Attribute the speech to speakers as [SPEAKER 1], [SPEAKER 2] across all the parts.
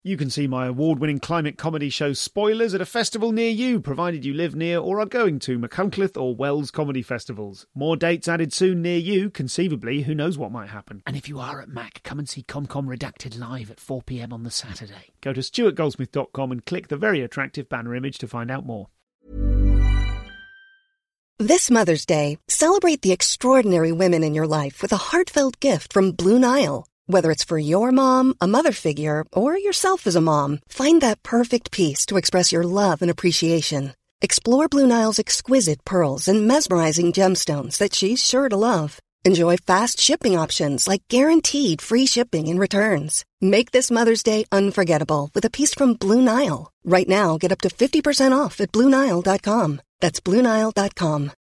[SPEAKER 1] You can see my award-winning climate comedy show Spoilers at a festival near you, provided you live near or are going to Machynlleth or Wells comedy festivals. More dates added soon near you. Conceivably, who knows what might happen. And if you are at Mac, come and see ComCom Redacted live at 4 p.m. on the Saturday. Go to stuartgoldsmith.com and click the very attractive banner image to find out more.
[SPEAKER 2] This Mother's Day, celebrate the extraordinary women in your life with a heartfelt gift from Blue Nile. Whether it's for your mom, a mother figure, or yourself as a mom, find that perfect piece to express your love and appreciation. Explore Blue Nile's exquisite pearls and mesmerizing gemstones that she's sure to love. Enjoy fast shipping options like guaranteed free shipping and returns. Make this Mother's Day unforgettable with a piece from Blue Nile. Right now, get up to 50% off at BlueNile.com. That's BlueNile.com.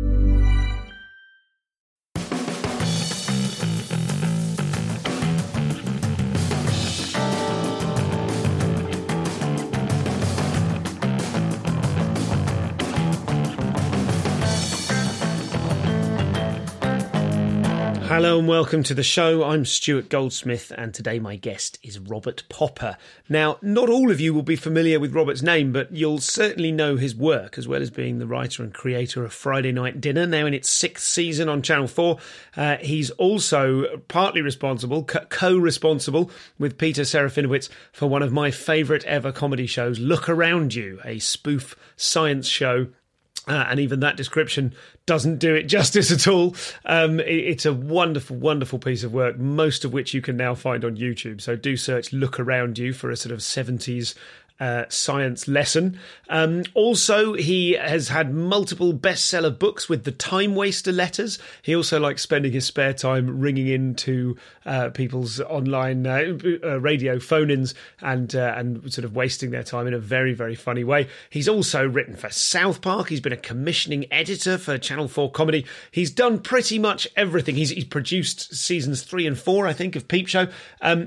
[SPEAKER 1] Hello and welcome to the show. I'm Stuart Goldsmith and today my guest is Robert Popper. Now, not all of you will be familiar with Robert's name, but you'll certainly know his work, as well as being the writer and creator of Friday Night Dinner, now in its 6th season on Channel 4. He's also partly responsible, co-responsible with Peter Serafinowicz for one of my favourite ever comedy shows, Look Around You, a spoof science show. And even that description doesn't do it justice at all. It's a wonderful, wonderful piece of work, most of which you can now find on YouTube. So do search Look Around You for a sort of 70s science lesson. Also, he has had multiple bestseller books with the Time Waster letters. He also likes spending his spare time ringing into people's online radio phone-ins and sort of wasting their time in a very, very funny way. He's also written for South Park. He's been a commissioning editor for Channel 4 Comedy. He's done pretty much everything. He's produced seasons 3 and 4, I think, of Peep Show.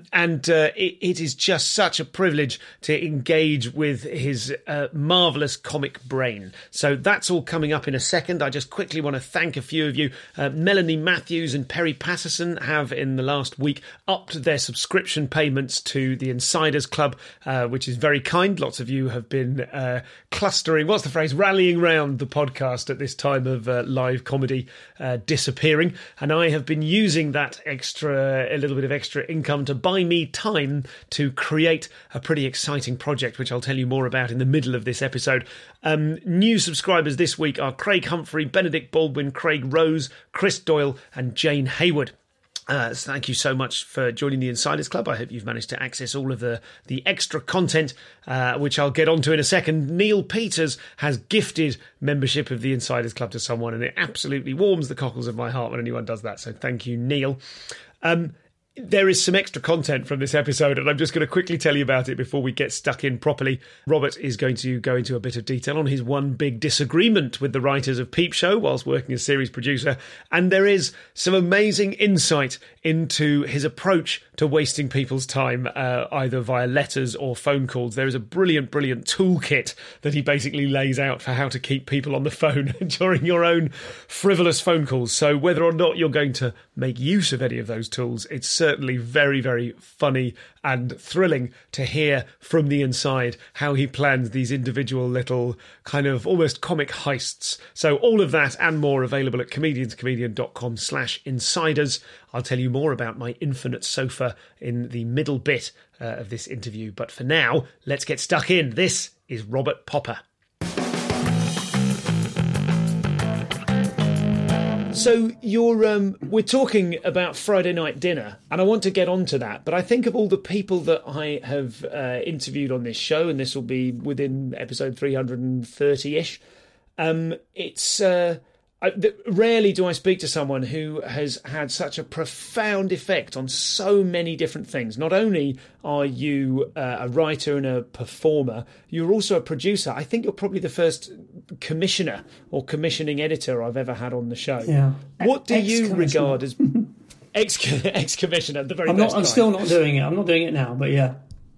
[SPEAKER 1] It is just such a privilege to engage with his marvellous comic brain. So that's all coming up in a second. I just quickly want to thank a few of you. Melanie Matthews and Perry Patterson have in the last week upped their subscription payments to the Insiders Club, which is very kind. Lots of you have been clustering, what's the phrase, rallying round the podcast at this time of live comedy disappearing. And I have been using that a little bit of extra income to buy me time to create a pretty exciting project, which I'll tell you more about in the middle of this episode. New subscribers this week are Craig Humphrey, Benedict Baldwin, Craig Rose, Chris Doyle and Jane Hayward. Thank you so much for joining the Insiders Club. I hope you've managed to access all of the extra content, which I'll get onto in a second. Neil Peters has gifted membership of the Insiders Club to someone, and it absolutely warms the cockles of my heart when anyone does that. So thank you, Neil. There is some extra content from this episode, and I'm just going to quickly tell you about it before we get stuck in properly. Robert is going to go into a bit of detail on his one big disagreement with the writers of Peep Show whilst working as series producer, and there is some amazing insight into his approach to wasting people's time, either via letters or phone calls. There is a brilliant, brilliant toolkit that he basically lays out for how to keep people on the phone during your own frivolous phone calls. So whether or not you're going to make use of any of those tools, it's certainly very, very funny and thrilling to hear from the inside how he plans these individual little kind of almost comic heists. So all of that and more available at comedianscomedian.com/insiders. I'll tell you more about my infinite sofa in the middle bit of this interview. But for now, let's get stuck in. This is Robert Popper. So we're talking about Friday Night Dinner, and I want to get onto that. But I think of all the people that I have interviewed on this show, and this will be within episode 330-ish. Rarely do I speak to someone who has had such a profound effect on so many different things. Not only are you a writer and a performer, you're also a producer. I think you're probably the first commissioner or commissioning editor I've ever had on the show. Yeah. What do you regard as ex-commissioner? The very best. I'm
[SPEAKER 3] still not doing it. I'm not doing it now, but yeah.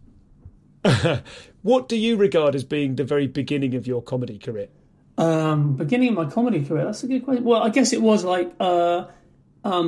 [SPEAKER 1] What do you regard as being the very beginning of your comedy career?
[SPEAKER 3] Beginning of my comedy career, that's a good question. Well, I guess it was like I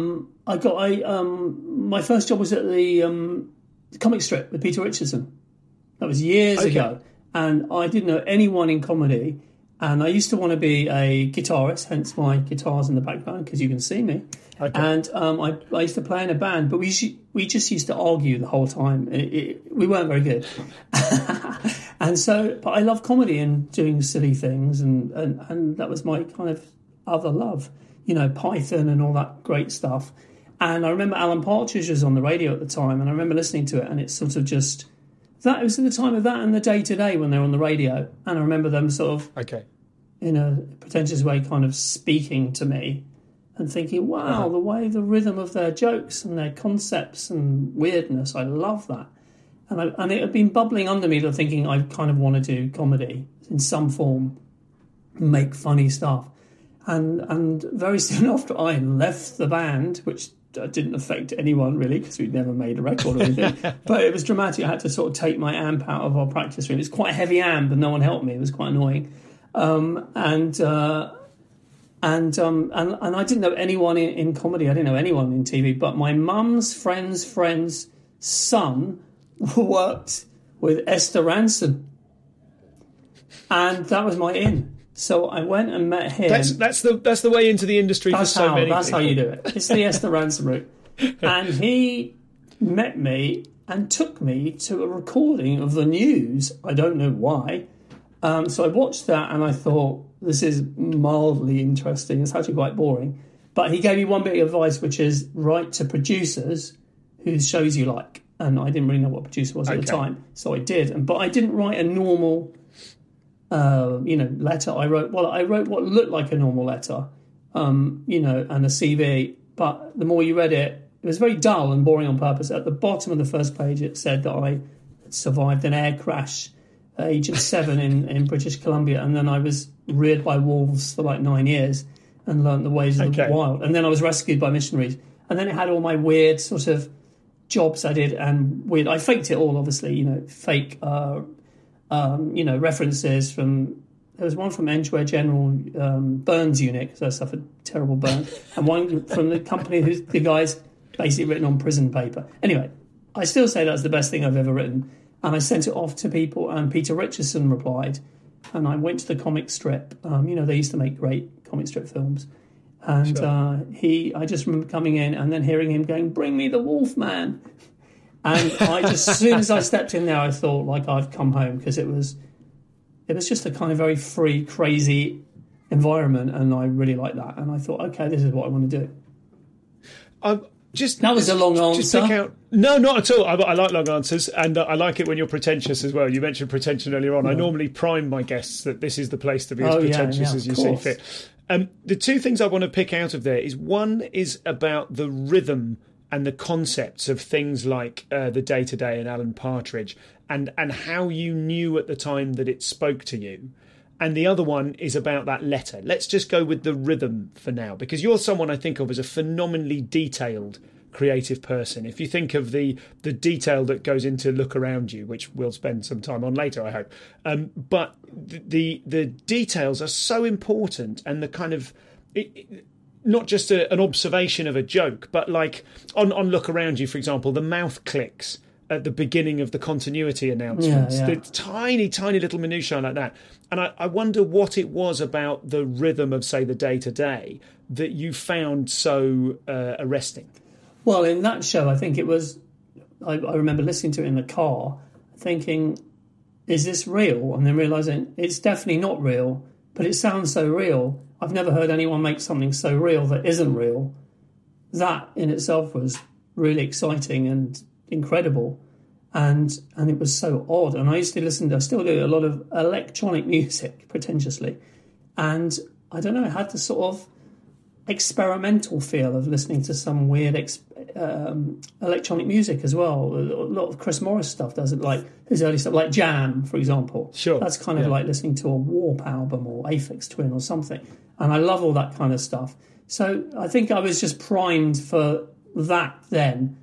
[SPEAKER 3] got my first job was at the comic strip with Peter Richardson. That was years
[SPEAKER 1] Okay.
[SPEAKER 3] ago. And I didn't know anyone in comedy. And I used to want to be a guitarist, hence my guitar's in the background, because you can see me.
[SPEAKER 1] Okay.
[SPEAKER 3] And I used to play in a band, but we just used to argue the whole time. We weren't very good. And so, but I love comedy and doing silly things, and that was my kind of other love, you know, Python and all that great stuff. And I remember Alan Partridge was on the radio at the time, and I remember listening to it, and it's sort of just, that was at the time of that and the Day Today when they were on the radio. And I remember them sort of,
[SPEAKER 1] Okay.
[SPEAKER 3] in a pretentious way, kind of speaking to me and thinking, wow, the way, the rhythm of their jokes and their concepts and weirdness, I love that. And it had been bubbling under me, thinking I kind of want to do comedy in some form, make funny stuff. And very soon after I left the band, which didn't affect anyone really because we'd never made a record or anything, but it was dramatic. I had to sort of take my amp out of our practice room. It's quite a heavy amp and no one helped me. It was quite annoying. And I didn't know anyone in comedy. I didn't know anyone in TV, but my mum's friend's son worked with Esther Ranson, and that was my in. So I went and met him.
[SPEAKER 1] That's the way into the industry for so many.
[SPEAKER 3] That's
[SPEAKER 1] people.
[SPEAKER 3] how you do it. It's the Esther Ranson route. And he met me and took me to a recording of the news. I don't know why. So I watched that and I thought, this is mildly interesting. It's actually quite boring. But he gave me one bit of advice, which is write to producers whose shows you like. And I didn't really know what a producer was at the time. So I did. But I didn't write a normal, letter. I wrote what looked like a normal letter, and a CV. But the more you read it, it was very dull and boring on purpose. At the bottom of the first page, it said that I survived an air crash at age of 7 in British Columbia, and then I was reared by wolves for like 9 years and learnt the ways of the wild. And then I was rescued by missionaries. And then it had all my weird sort of jobs I did, and weird. I faked it all, obviously. Fake, references from. There was one from Edgware General Burns Unit because I suffered terrible burn, and one from the company who's the guy's basically written on prison paper. Anyway, I still say that's the best thing I've ever written. And I sent it off to people, and Peter Richardson replied. And I went to the comic strip. They used to make great comic strip films. And I just remember coming in and then hearing him going, "Bring me the Wolfman." And as soon as I stepped in there, I thought like I've come home, because it was just a kind of very free, crazy environment, and I really liked that. And I thought, okay, this is what I want to do. That was a long answer.
[SPEAKER 1] No, not at all. I like long answers, and I like it when you're pretentious as well. You mentioned pretension earlier on. Yeah. I normally prime my guests that this is the place to be as pretentious as you see fit. The two things I want to pick out of there is, one is about the rhythm and the concepts of things like the Day Today and Alan Partridge, and how you knew at the time that it spoke to you. And the other one is about that letter. Let's just go with the rhythm for now, because you're someone I think of as a phenomenally detailed creative person. If you think of the detail that goes into Look Around You, which we'll spend some time on later, I hope. But the details are so important, and the kind of... not just an observation of a joke, but like on Look Around You, for example, the mouth clicks at the beginning of the continuity announcements. The tiny, tiny little minutiae like that. And I wonder what it was about the rhythm of, say, the Day Today that you found so arresting.
[SPEAKER 3] Well, in that show, I think it was... I remember listening to it in the car, thinking, is this real? And then realising it's definitely not real, but it sounds so real. I've never heard anyone make something so real that isn't real. That in itself was really exciting and incredible, and it was so odd. And I used to I still do a lot of electronic music, pretentiously, and I don't know, it had the sort of experimental feel of listening to some weird electronic music as well. A lot of Chris Morris stuff does it, like his early stuff, like Jam, for example.
[SPEAKER 1] Sure,
[SPEAKER 3] that's kind of like listening to a Warp album or Aphex Twin or something, and I love all that kind of stuff. So I think I was just primed for that then.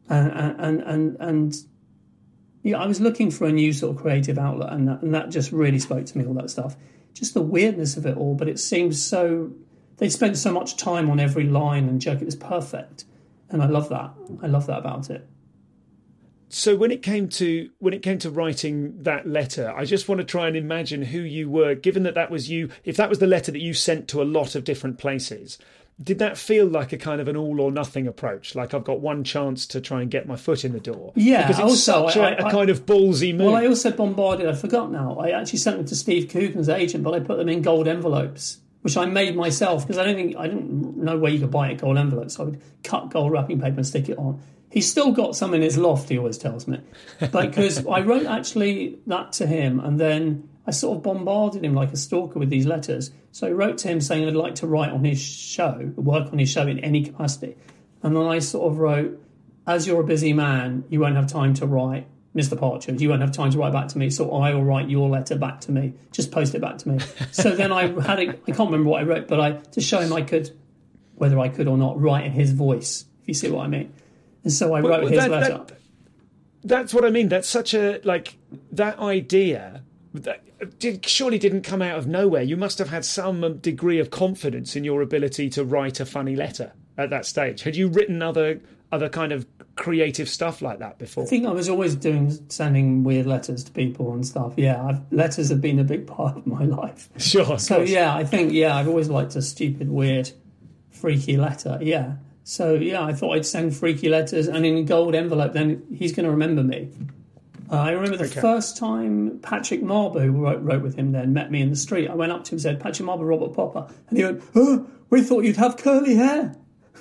[SPEAKER 3] And I was looking for a new sort of creative outlet, and that just really spoke to me, all that stuff. Just the weirdness of it all, but it seemed so... They spent so much time on every line and joke. It was perfect, and I love that. I love that about it.
[SPEAKER 1] So when it came to writing that letter, I just want to try and imagine who you were, given that was you. If that was the letter that you sent to a lot of different places, did that feel like a kind of an all or nothing approach? Like, I've got one chance to try and get my foot in the door.
[SPEAKER 3] Yeah,
[SPEAKER 1] because it's such a kind of ballsy move.
[SPEAKER 3] Well, I also bombarded. I forgot now. I actually sent them to Steve Coogan's agent, but I put them in gold envelopes, which I made myself because I didn't know where you could buy it gold envelopes. So I would cut gold wrapping paper and stick it on. He's still got some in his loft, he always tells me. But because I wrote actually that to him, and then I sort of bombarded him like a stalker with these letters. So I wrote to him saying I'd like to write on his show, work on his show in any capacity. And then I sort of wrote, as you're a busy man, you won't have time to write, Mr. Partridge, you won't have time to write back to me, so I will write your letter back to me. Just post it back to me. So then I can't remember what I wrote, but to show him whether I could or not, write in his voice, if you see what I mean. And so I wrote his letter.
[SPEAKER 1] That's what I mean. That's such a, that idea that surely didn't come out of nowhere. You must have had some degree of confidence in your ability to write a funny letter at that stage. Had you written other kind of creative stuff like that before?
[SPEAKER 3] I think I was always sending weird letters to people and stuff. Yeah, letters have been a big part of my life.
[SPEAKER 1] Sure.
[SPEAKER 3] So yeah, I think I've always liked a stupid, weird, freaky letter. Yeah. So, I thought I'd send freaky letters and in a gold envelope, then he's going to remember me. I remember the first time Patrick Marber, who wrote with him then, met me in the street. I went up to him and said, Patrick Marber, Robert Popper. And he went, oh, we thought you'd have curly hair.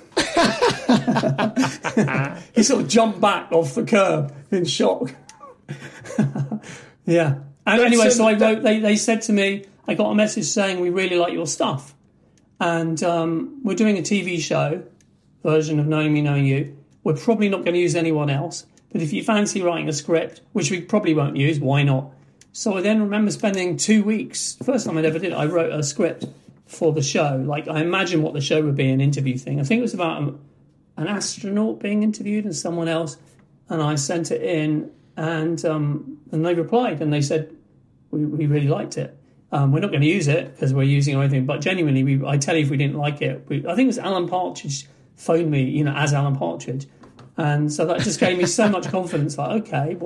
[SPEAKER 3] He sort of jumped back off the curb in shock. Yeah. And anyway, so I wrote, they said to me, I got a message saying, we really like your stuff. And we're doing a TV show version of Knowing Me, Knowing You. We're probably not going to use anyone else, but if you fancy writing a script, which we probably won't use, why not? So I then remember spending 2 weeks, first time I'd ever did it, I wrote a script for the show. Like, I imagined what the show would be, an interview thing. I think it was about an astronaut being interviewed and someone else, and I sent it in, and they replied, and they said, we really liked it. We're not going to use it because we're using everything, but genuinely, I tell you if we didn't like it. I think it was Alan Partridge phoned me, as Alan Partridge. And so that just gave me so much confidence, okay,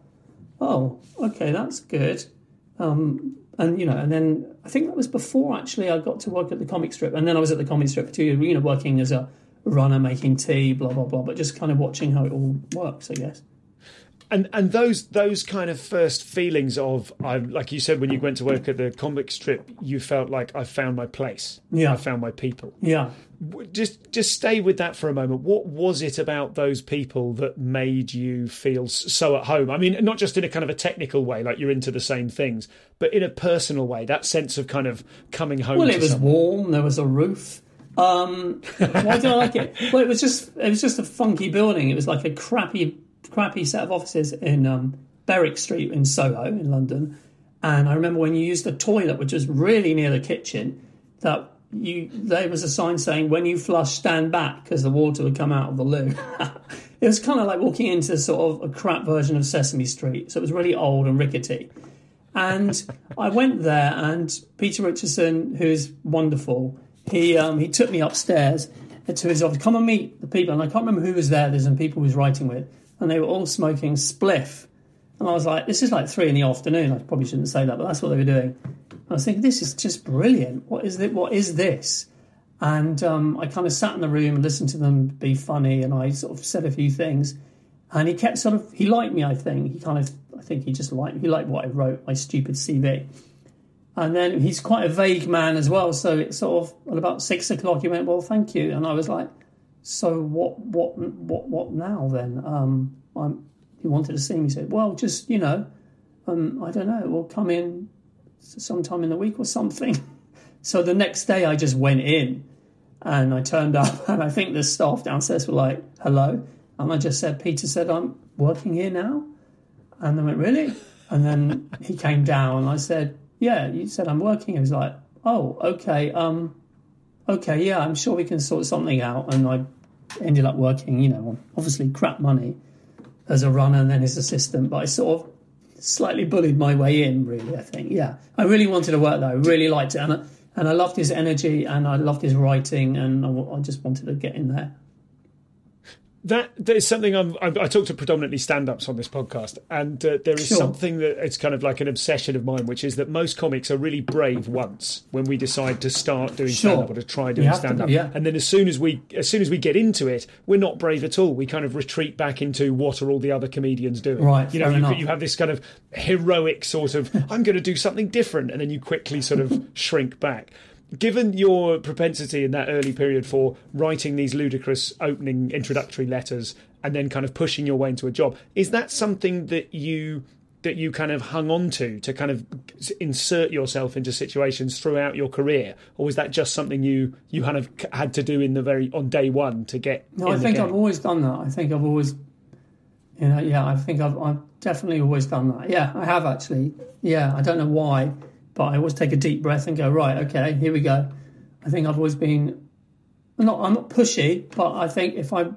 [SPEAKER 3] that's good. And then I think that was before actually I got to work at the comic strip. And then I was at the comic strip for 2 years, working as a runner, making tea, blah, blah, blah, but just kind of watching how it all works, I guess.
[SPEAKER 1] And those kind of first feelings of, like you said, when you went to work at the comic strip, you felt like I found my place.
[SPEAKER 3] Yeah.
[SPEAKER 1] I found my people.
[SPEAKER 3] Yeah.
[SPEAKER 1] Just stay with that for a moment. What was it about those people that made you feel so at home? I mean, not just in a kind of a technical way, like you're into the same things, but in a personal way, that sense of kind of coming home.
[SPEAKER 3] Well, it was warm. There was a roof. Why did I like it? Well, it was just a funky building. It was like a crappy set of offices in Berwick Street in Soho in London. And I remember when you used the toilet, which was really near the kitchen, that there was a sign saying, when you flush, stand back, because the water would come out of the loo. It was kind of like walking into sort of a crap version of Sesame Street. So it was really old and rickety. And I went there, and Peter Richardson, who's wonderful, he took me upstairs to his office. Come and meet the people. And I can't remember who was there. There's some people he was writing with. And they were all smoking spliff. And I was like, this is like 3 PM. I probably shouldn't say that, but that's what they were doing. And I was thinking, this is just brilliant. What is this? And I kind of sat in the room and listened to them be funny, and I sort of said a few things. And he kept he liked me, I think. He just liked what I wrote, my stupid CV. And then he's quite a vague man as well. So it's sort of, at about 6 o'clock, he went, well, thank you. And I was like, so what now then? He wanted to see me. He said, well, just, I don't know, we'll come in sometime in the week or something. So the next day I just went in and I turned up, and I think the staff downstairs were like, hello. And I just said, Peter said, I'm working here now. And they went, really? And then he came down and I said, yeah, you said I'm working. He was like, oh, okay. Okay, yeah, I'm sure we can sort something out. And I ended up working, on obviously crap money as a runner and then his assistant. But I sort of slightly bullied my way in, really, I think. Yeah, I really wanted to work there. I really liked it. And I loved his energy and I loved his writing, and I just wanted to get in there.
[SPEAKER 1] That is something I talk to predominantly stand-ups on this podcast, and there is something that it's kind of like an obsession of mine, which is that most comics are really brave once when we decide to start doing stand-up or to try doing stand-up, and then as soon as we get into it, we're not brave at all. We kind of retreat back into what are all the other comedians doing.
[SPEAKER 3] Right,
[SPEAKER 1] you have this kind of heroic sort of I'm going to do something different, and then you quickly sort of shrink back. Given your propensity in that early period for writing these ludicrous opening introductory letters and then kind of pushing your way into a job, is that something that you kind of hung on to kind of insert yourself into situations throughout your career, or was that just something you kind of had to do on day one to get?
[SPEAKER 3] No, I think I've always done that. I think I've always, I think I've definitely always done that. Yeah, I have actually. Yeah, I don't know why. But I always take a deep breath and go, right, okay, here we go. I think I've always been, I'm not pushy, but I think if I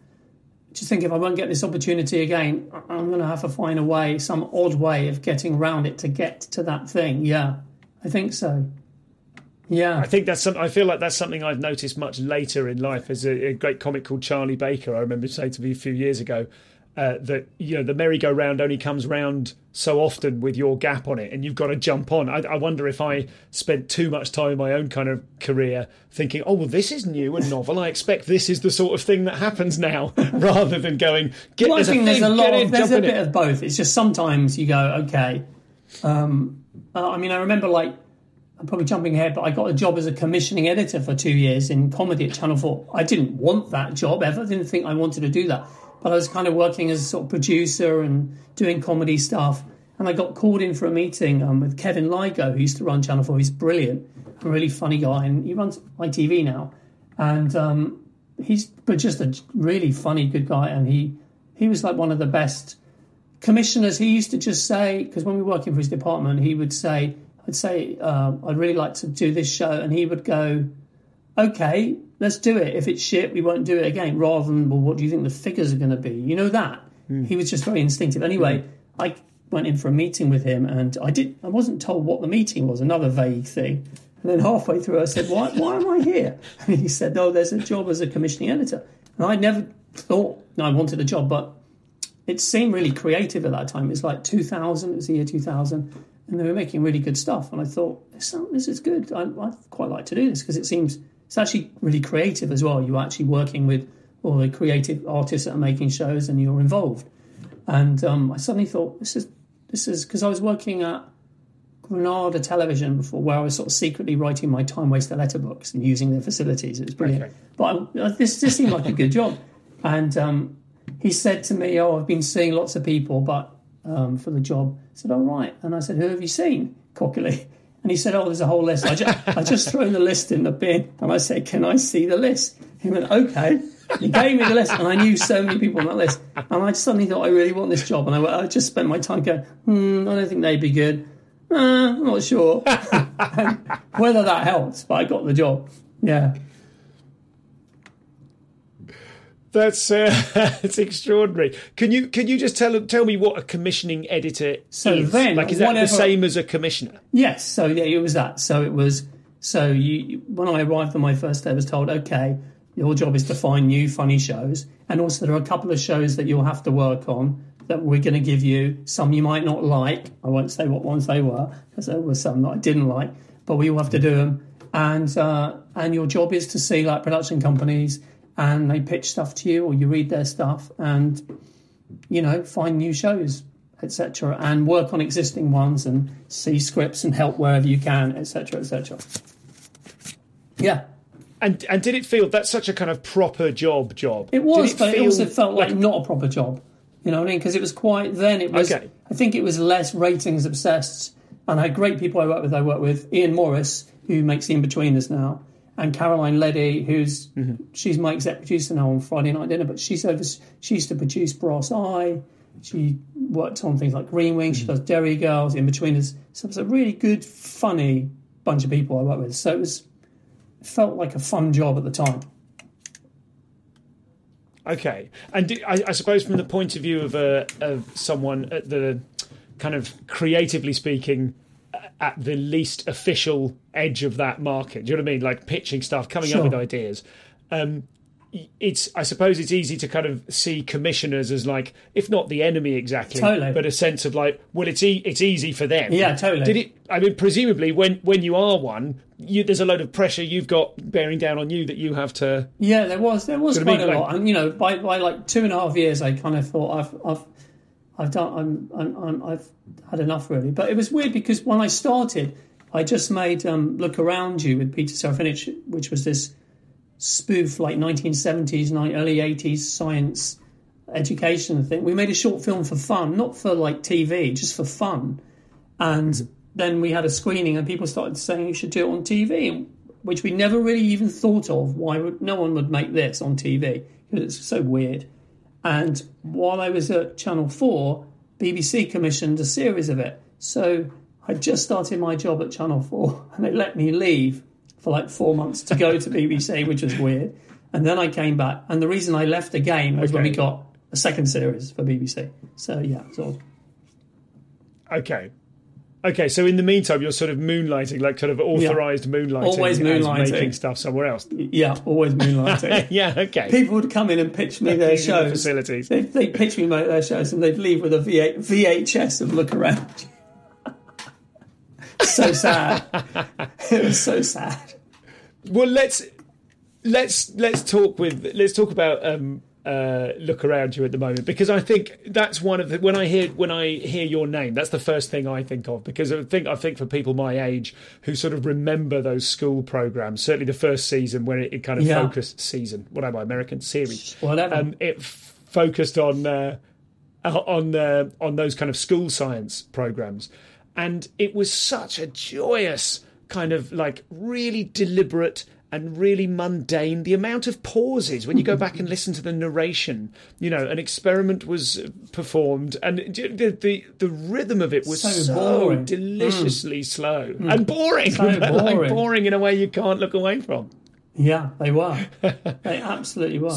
[SPEAKER 3] won't get this opportunity again, I'm going to have to find a way, some odd way of getting around it to get to that thing. Yeah, I think so. Yeah.
[SPEAKER 1] I think I feel like that's something I've noticed much later in life. There's a great comic called Charlie Baker, I remember saying to me a few years ago, that the merry-go-round only comes round so often with your gap on it, and you've got to jump on. I wonder if I spent too much time in my own kind of career thinking, oh, well, this is new and novel. I expect this is the sort of thing that happens now, rather than going,
[SPEAKER 3] I think there's a bit of both. It's just sometimes you go, okay. I remember I'm probably jumping ahead, but I got a job as a commissioning editor for 2 years in comedy at Channel 4. I didn't want that job ever. I didn't think I wanted to do that. But I was kind of working as a sort of producer and doing comedy stuff. And I got called in for a meeting with Kevin Ligo, who used to run Channel 4. He's brilliant, a really funny guy. And he runs ITV now. And he's just a really funny, good guy. And he was like one of the best commissioners. He used to just say, because when we were working for his department, he would say, I'd really like to do this show. And he would go, okay, let's do it. If it's shit, we won't do it again. Rather than, well, what do you think the figures are going to be? You know that. He was just very instinctive. Anyway, I went in for a meeting with him, and I wasn't told what the meeting was, another vague thing. And then halfway through, I said, why am I here? And he said, oh, there's a job as a commissioning editor. And I never thought I wanted a job, but it seemed really creative at that time. It was like 2000, it was the year 2000, and they were making really good stuff. And I thought, this is good. I'd quite like to do this, because it's actually really creative as well. You're actually working with all the creative artists that are making shows, and you're involved. And I suddenly thought, this is because I was working at Granada Television before, where I was sort of secretly writing my time waster letterbooks and using their facilities. It was brilliant. Okay. But this seemed like a good job. And he said to me, oh, I've been seeing lots of people, but for the job. I said, oh, right. And I said, who have you seen? Cockily. And he said, oh, there's a whole list. I just thrown the list in the bin. And I said, can I see the list? He went, okay. He gave me the list, and I knew so many people on that list. And I suddenly thought, I really want this job. And I just spent my time going, I don't think they'd be good. I'm not sure. Whether that helps, but I got the job. Yeah.
[SPEAKER 1] That's it's extraordinary. Can you just tell me what a commissioning editor is?
[SPEAKER 3] Then,
[SPEAKER 1] is that the same as a commissioner?
[SPEAKER 3] Yes. So yeah, it was that. So it was. So when I arrived on my first day, I was told, okay, your job is to find new funny shows, and also there are a couple of shows that you'll have to work on that we're going to give you. Some you might not like. I won't say what ones they were, because there were some that I didn't like, but we all have to do them. And your job is to see like production companies, and they pitch stuff to you, or you read their stuff, and find new shows, etc., and work on existing ones, and see scripts and help wherever you can, etc., etc. Yeah.
[SPEAKER 1] And did it feel that's such a kind of proper job?
[SPEAKER 3] It was, but it also felt like not a proper job. You know what I mean? Because it was quite. Then it was. Okay. I think it was less ratings obsessed, and I had great people I worked with. Ian Morris, who makes the In-Betweeners now, and Caroline Leddy, who's she's my exec producer now on Friday Night Dinner, but she used to produce Brass Eye. She worked on things like Green Wing. She does Derry Girls, In-Betweeners. So it was a really good, funny bunch of people I worked with. So it felt like a fun job at the time.
[SPEAKER 1] Okay, and I suppose from the point of view of someone at the kind of creatively speaking, at the least official edge of that market, do you know what I mean? Like pitching stuff, coming up with ideas. I suppose it's easy to kind of see commissioners as like, if not the enemy exactly,
[SPEAKER 3] Totally.
[SPEAKER 1] but a sense of like, well, it's easy for them.
[SPEAKER 3] Yeah, totally.
[SPEAKER 1] I mean, presumably when you are one, there's a load of pressure you've got bearing down on you that you have to.
[SPEAKER 3] Yeah, there was quite a
[SPEAKER 1] like,
[SPEAKER 3] lot, and by like 2.5 years, I kind of thought I've had enough really. But it was weird because when I started, I just made Look Around You with Peter Serafinowicz, which was this spoof like 1970s, early 80s science education thing. We made a short film for fun, not for like TV, just for fun. And then we had a screening and people started saying you should do it on TV, which we never really even thought of. No one would make this on TV because it's so weird. And while I was at Channel 4, BBC commissioned a series of it. So I just started my job at Channel 4 and they let me leave for like 4 months to go to BBC, which was weird. And then I came back. And the reason I left again was when we got a second series for BBC. So, yeah, it's odd.
[SPEAKER 1] Okay, so in the meantime, you're sort of moonlighting, like kind of authorised moonlighting.
[SPEAKER 3] Always moonlighting.
[SPEAKER 1] Making stuff somewhere else.
[SPEAKER 3] Yeah, always moonlighting.
[SPEAKER 1] Yeah, okay.
[SPEAKER 3] People would come in and pitch me their shows.
[SPEAKER 1] Facilities.
[SPEAKER 3] They'd pitch me their shows and they'd leave with a VHS of Look Around. So sad. It was so sad.
[SPEAKER 1] Well, let's talk about Look Around You at the moment, because I think that's one of the when I hear your name, that's the first thing I think of, because I think for people my age who sort of remember those school programs, certainly the first season where it kind of focused American series,
[SPEAKER 3] whatever,
[SPEAKER 1] it focused on those kind of school science programs, and it was such a joyous kind of like really deliberate and really mundane. The amount of pauses when you go back and listen to the narration, an experiment was performed, and the rhythm of it was so deliciously slow and boring.
[SPEAKER 3] So boring.
[SPEAKER 1] Like boring in a way you can't look away from.
[SPEAKER 3] Yeah, they were. They absolutely were.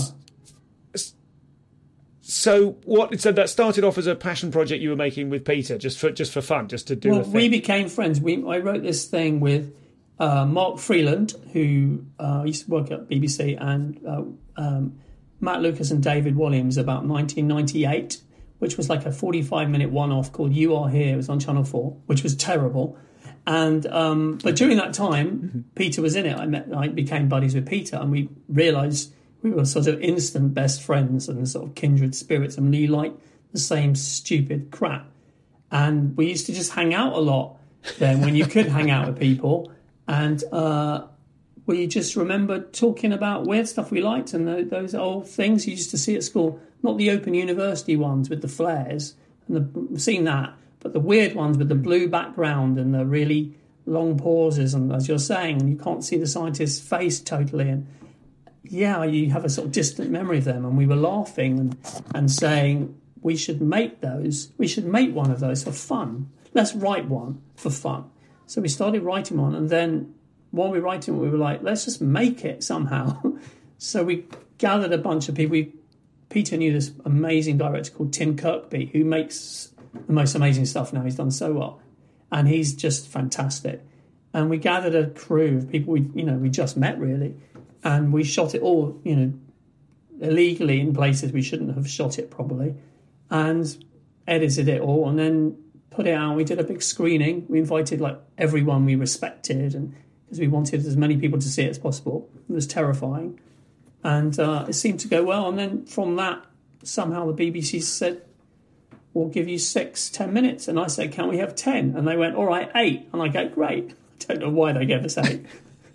[SPEAKER 1] So that started off as a passion project you were making with Peter, just for fun, just to do.
[SPEAKER 3] Well, we became friends. I wrote this thing with Mark Freeland, who used to work at BBC, and Matt Lucas and David Williams about 1998, which was like a 45-minute one-off called You Are Here. It was on Channel 4, which was terrible. And but during that time, Peter was in it. I became buddies with Peter, and we realised we were sort of instant best friends and sort of kindred spirits, and we liked the same stupid crap. And we used to just hang out a lot then when you could hang out with people. And we just remember talking about weird stuff we liked and those old things you used to see at school. Not the Open University ones with the flares, and we've seen that, but the weird ones with the blue background and the really long pauses, and as you're saying, and you can't see the scientist's face totally. And yeah, you have a sort of distant memory of them. And we were laughing and saying, we should make those. We should make one of those for fun. Let's write one for fun. So we started writing one, and then while we were writing, we were like, let's just make it somehow. So we gathered a bunch of people. Peter knew this amazing director called Tim Kirkby, who makes the most amazing stuff now. He's done so well, and he's just fantastic. And we gathered a crew of people we just met really, and we shot it all illegally in places we shouldn't have shot it probably, and edited it all, and then put it out. We did a big screening. We invited like everyone we respected, and because we wanted as many people to see it as possible. It was terrifying, and it seemed to go well. And then from that, somehow the BBC said, we'll give you 6-10 minutes. And I said, can we have 10? And they went, all right, 8. And I go, great. I don't know why they gave us 8.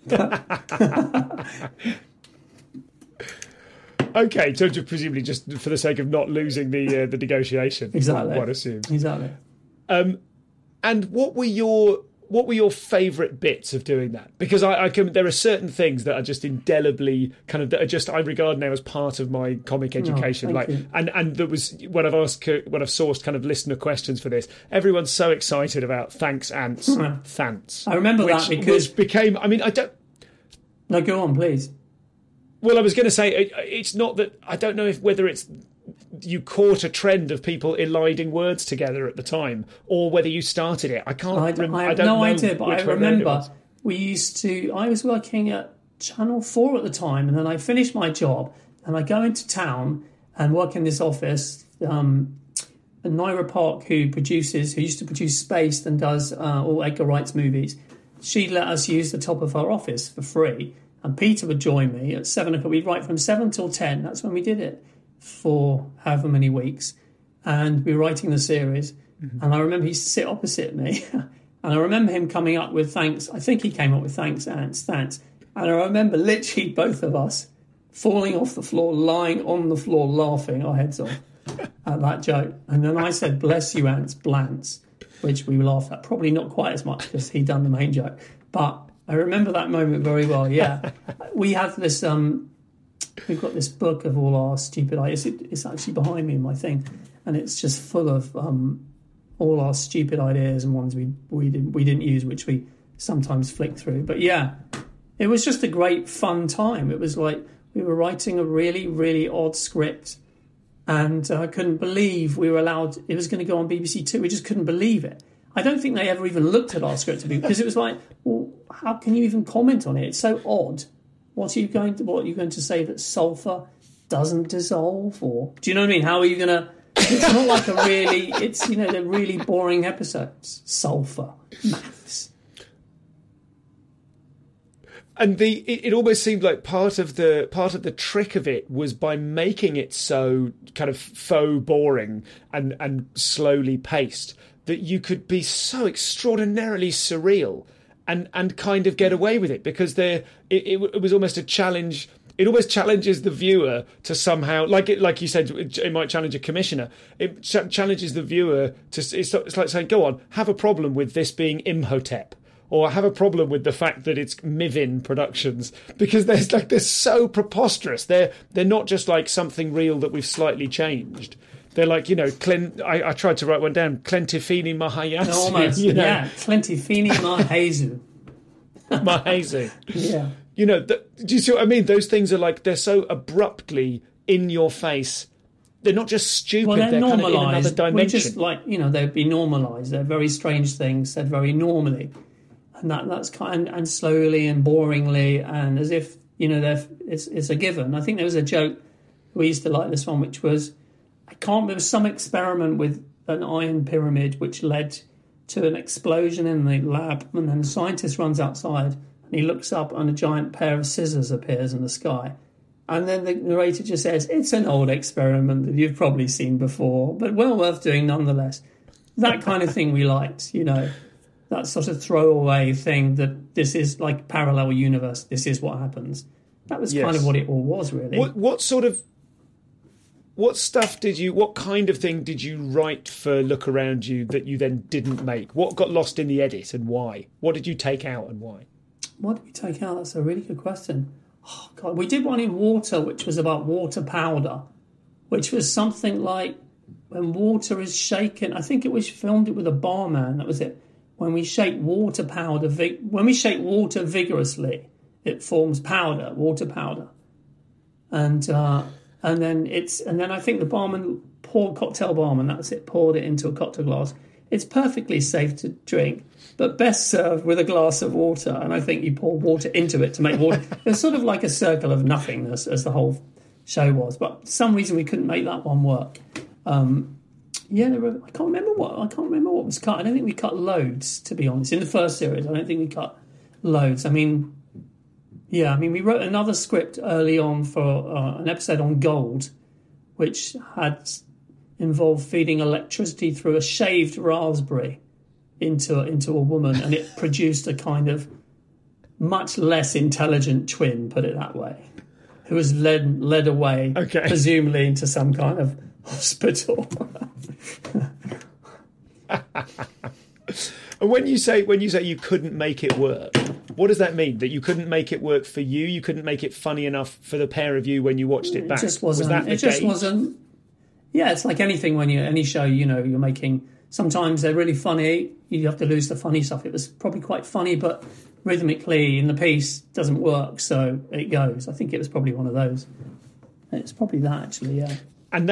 [SPEAKER 1] Okay, so presumably just for the sake of not losing the negotiation.
[SPEAKER 3] Exactly.
[SPEAKER 1] One assumes.
[SPEAKER 3] Exactly.
[SPEAKER 1] And what were your favourite bits of doing that? Because there are certain things that are just indelibly I regard now as part of my comic education. And there was when I've sourced kind of listener questions for this, everyone's so excited about thanks ants, thants.
[SPEAKER 3] I remember that because
[SPEAKER 1] became. I mean, I don't.
[SPEAKER 3] No, go on, please.
[SPEAKER 1] Well, I was going to say it's not that I don't know whether it's you caught a trend of people eliding words together at the time, or whether you started it. I can't remember.
[SPEAKER 3] I have no idea, but I remember we used to. I was working at Channel 4 at the time, and then I finished my job, And I go into town and work in this office. And Naira Park, who used to produce Spaced and does all Edgar Wright's movies, she let us use the top of her office for free. And Peter would join me at 7 o'clock. We'd write from 7 till 10. That's when we did it for however many weeks. And we were writing the series. Mm-hmm. And I remember he used to sit opposite me. And I remember him coming up with thanks. I think he came up with thanks, Ants, thanks. And I remember literally both of us falling off the floor, lying on the floor, laughing our heads off at that joke. And then I said, bless you, Ants, Blants, which we laughed at. Probably not quite as much because he'd done the main joke. But I remember that moment very well, yeah. We have this, we've got this book of all our stupid ideas. It's actually behind me in my thing. And it's just full of all our stupid ideas and ones we didn't use, which we sometimes flick through. But yeah, it was just a great fun time. It was like we were writing a really, really odd script. And I couldn't believe we were allowed, it was going to go on BBC Two. We just couldn't believe it. I don't think they ever even looked at our script because it was like, well, how can you even comment on it? It's so odd. What are you going to say that sulfur doesn't dissolve? Or do you know what I mean? How are you going to? It's not like they're really boring episodes. Sulfur, maths.
[SPEAKER 1] And it almost seemed like part of the trick of it was by making it so kind of faux boring and slowly paced that you could be so extraordinarily surreal and kind of get away with it because it was almost a challenge. It almost challenges the viewer to somehow, like you said, it might challenge a commissioner. It challenges the viewer to. It's like saying, "Go on, have a problem with this being Imhotep." Or have a problem with the fact that it's Mivin Productions because they're so preposterous. They're not just like something real that we've slightly changed. They're like, I tried to write one down. Clentifini Mahayasu.
[SPEAKER 3] Almost, yeah. Clentifini Mahayasu.
[SPEAKER 1] Mahayasu.
[SPEAKER 3] Yeah.
[SPEAKER 1] Do you see what I mean? Those things are like, they're so abruptly in your face. They're not just stupid.
[SPEAKER 3] Well, they're
[SPEAKER 1] normalised.
[SPEAKER 3] Kind of in another
[SPEAKER 1] dimension.
[SPEAKER 3] We just they'd be normalised. They're very strange things said very normally. And that's kind and slowly and boringly and as if it's a given. I think there was a joke we used to like this one, which was there was some experiment with an iron pyramid which led to an explosion in the lab, and then the scientist runs outside and he looks up and a giant pair of scissors appears in the sky, and then the narrator just says it's an old experiment that you've probably seen before, but well worth doing nonetheless. That kind of thing we liked, That sort of throwaway thing that this is like parallel universe. This is what happens. That was kind of what it all was, really. What kind of thing did you write for Look Around You that you then didn't make? What got lost in the edit and why? What did you take out and why? What did we take out? That's a really good question. Oh, God. We did one in water, which was about water powder, which was something like when water is shaken. I think we filmed it with a barman. That was it. When we shake water vigorously, it forms powder, water powder, and then I think the cocktail barman, that's it, poured it into a cocktail glass. It's perfectly safe to drink, but best served with a glass of water. And I think you pour water into it to make water. It's sort of like a circle of nothingness, as the whole show was. But for some reason we couldn't make that one work. I can't remember what was cut. I don't think we cut loads, to be honest. In the first series, I don't think we cut loads. We wrote another script early on for an episode on gold, which had involved feeding electricity through a shaved raspberry into a woman, and it produced a kind of much less intelligent twin, put it that way, who was led away, presumably into some kind of hospital.
[SPEAKER 1] And when you say you couldn't make it work, what does that mean? That you couldn't make it work for you? You couldn't make it funny enough for the pair of you when you watched it back?
[SPEAKER 3] It just wasn't. Yeah, it's like anything when any show, you're making. Sometimes they're really funny. You have to lose the funny stuff. It was probably quite funny, but rhythmically in the piece doesn't work, so it goes. I think it was probably one of those. It's probably that, actually, yeah.
[SPEAKER 1] And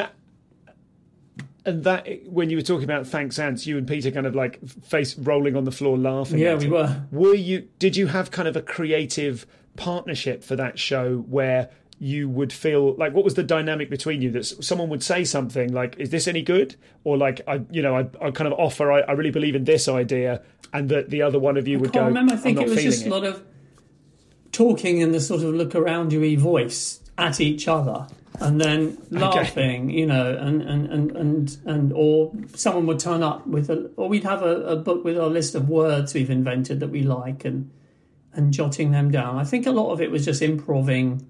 [SPEAKER 1] that, when you were talking about Thanks Ants, you and Peter kind of like face rolling on the floor laughing.
[SPEAKER 3] Yeah, we were.
[SPEAKER 1] Did you have kind of a creative partnership for that show where you would feel like, what was the dynamic between you, that someone would say something like, is this any good? Or like, I kind of offer, I really believe in this idea, and that the other one of you would go,
[SPEAKER 3] I think
[SPEAKER 1] I'm
[SPEAKER 3] it
[SPEAKER 1] not
[SPEAKER 3] was
[SPEAKER 1] feeling
[SPEAKER 3] just
[SPEAKER 1] it.
[SPEAKER 3] a lot of talking in the sort of look around you-y voice at each other, and then laughing, and or someone would turn up with or we'd have a book with a list of words we've invented that we like, and jotting them down. I think a lot of it was just improving,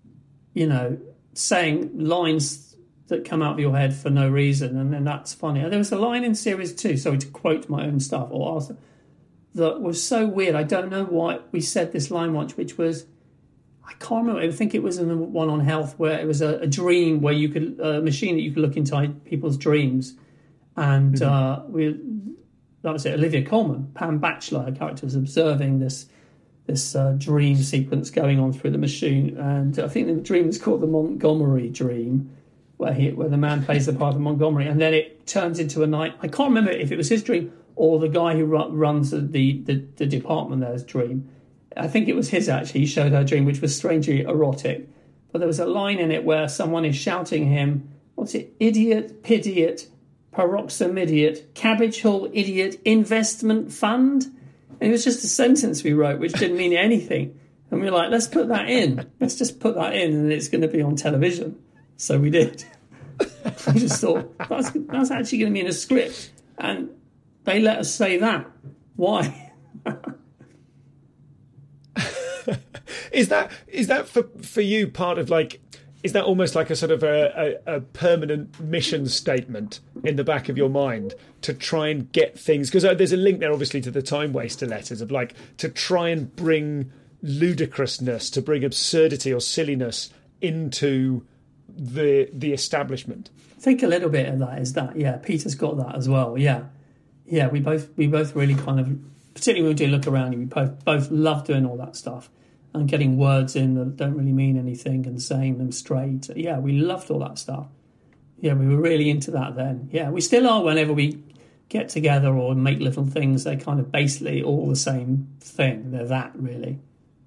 [SPEAKER 3] saying lines that come out of your head for no reason, and then that's funny. And there was a line in series 2, sorry to quote my own stuff, or also, that was so weird. I don't know why we said this line once, which was, I can't remember. I think it was in the one on health, where it was a dream where you could, a machine that you could look into people's dreams. And that was it. Olivia Colman, Pam Batchelor, her character, was observing this dream sequence going on through the machine. And I think the dream is called the Montgomery Dream, where the man plays the part of Montgomery. And then it turns into a night. I can't remember if it was his dream or the guy who runs the department there's dream. I think it was his, actually. He showed her dream, which was strangely erotic. But there was a line in it where someone is shouting him, what's it, idiot, pidiot, peroxamidiot, cabbage hull idiot, investment fund? And it was just a sentence we wrote, which didn't mean anything. And we were like, let's put that in. Let's just put that in, and it's going to be on television. So we did. We just thought, that's actually going to be in a script. And they let us say that. Why?
[SPEAKER 1] Is that for you part of, like, is that almost like a sort of a permanent mission statement in the back of your mind to try and get things, because there's a link there obviously to the Time Waster letters, of like to try and bring ludicrousness, to bring absurdity or silliness into the establishment?
[SPEAKER 3] I think a little bit of that is that, yeah. Peter's got that as well, yeah. We both really kind of, particularly when we do Look Around You, we both love doing all that stuff and getting words in that don't really mean anything and saying them straight. Yeah, we loved all that stuff. Yeah, we were really into that then. Yeah, we still are whenever we get together or make little things. They're kind of basically all the same thing. They're that, really.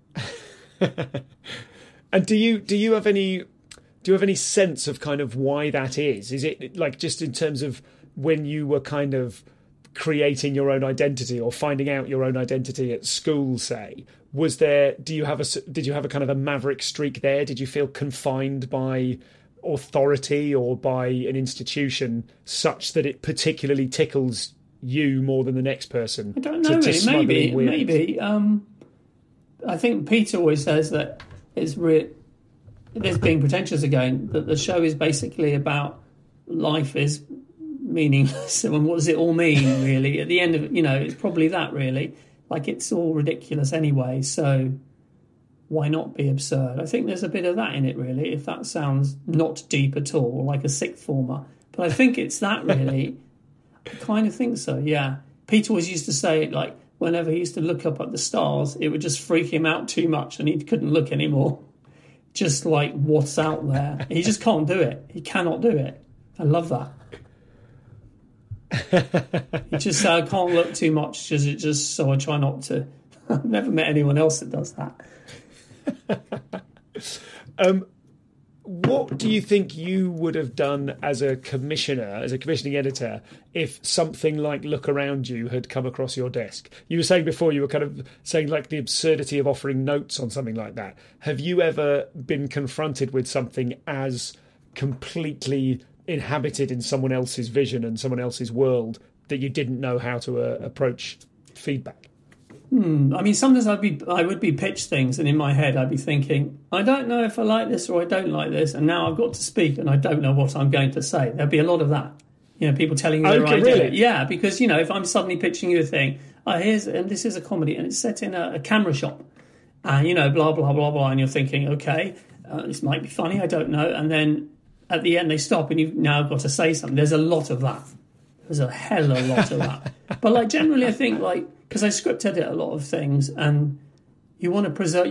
[SPEAKER 1] And do you have any sense of kind of why that is? Is it like just in terms of when you were kind of creating your own identity or finding out your own identity at school, say, did you have a kind of a maverick streak there? Did you feel confined by authority or by an institution such that it particularly tickles you more than the next person?
[SPEAKER 3] I don't know, really. Maybe. I think Peter always says that it's being pretentious again, that the show is basically about life is meaningless, and what does it all mean, really? At the end of it, it's probably that, really. Like, it's all ridiculous anyway, so why not be absurd? I think there's a bit of that in it, really, if that sounds not deep at all, like a sixth former. But I think it's that, really. I kind of think so, yeah. Peter always used to say, like, whenever he used to look up at the stars, it would just freak him out too much and he couldn't look anymore. Just like, what's out there? He just can't do it. He cannot do it. I love that. He just said, I can't look too much, so I try not to. I've never met anyone else that does that.
[SPEAKER 1] What do you think you would have done as a commissioning editor, if something like Look Around You had come across your desk? You were saying before, you were kind of saying like the absurdity of offering notes on something like that. Have you ever been confronted with something as completely inhabited in someone else's vision and someone else's world that you didn't know how to approach feedback?
[SPEAKER 3] I mean, sometimes I would be pitched things, and in my head I'd be thinking, I don't know if I like this or I don't like this, and now I've got to speak and I don't know what I'm going to say. There'd be a lot of that. People telling you their idea.
[SPEAKER 1] Really?
[SPEAKER 3] Yeah, because, if I'm suddenly pitching you a thing, and this is a comedy and it's set in a camera shop, and, blah, blah, blah, blah, and you're thinking, okay, this might be funny, I don't know, and then at the end they stop and you've now got to say something. There's a lot of that. There's a hell of a lot of that. But, like, generally I think, like, because I script edit a lot of things, and you want to preserve,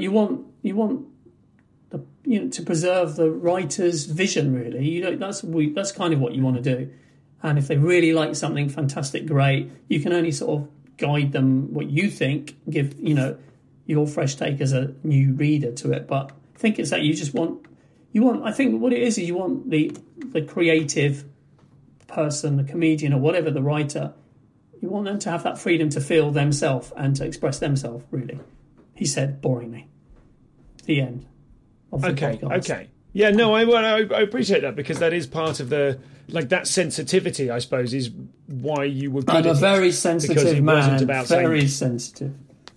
[SPEAKER 3] to preserve the writer's vision, really. That's kind of what you want to do. And if they really like something fantastic, great, you can only sort of guide them what you think, give, your fresh take as a new reader to it. But I think it's that you just want I think what it is you want the creative person, the comedian or whatever, the writer, you want them to have that freedom to feel themselves and to express themselves, really. He said boringly. The end of the podcast.
[SPEAKER 1] Okay. Yeah, no, I appreciate that, because that is part of the, like, that sensitivity, I suppose, is why you were good
[SPEAKER 3] I'm
[SPEAKER 1] at
[SPEAKER 3] a very sensitive man, very sensitive.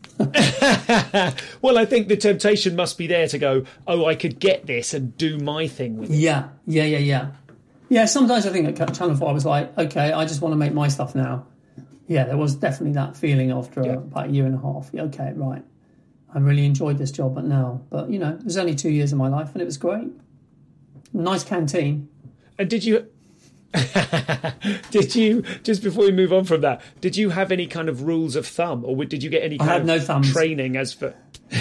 [SPEAKER 1] Well, I think the temptation must be there to go, oh, I could get this and do my thing with it.
[SPEAKER 3] Yeah. Yeah, sometimes I think at Channel 4 I was like, okay, I just want to make my stuff now. Yeah, there was definitely that feeling after about a year and a half. Yeah, okay, right. I really enjoyed this job, but it was only 2 years of my life and it was great. Nice canteen.
[SPEAKER 1] And did you, just before we move on from that, did you have any kind of rules of thumb, or did you get any kind of training as for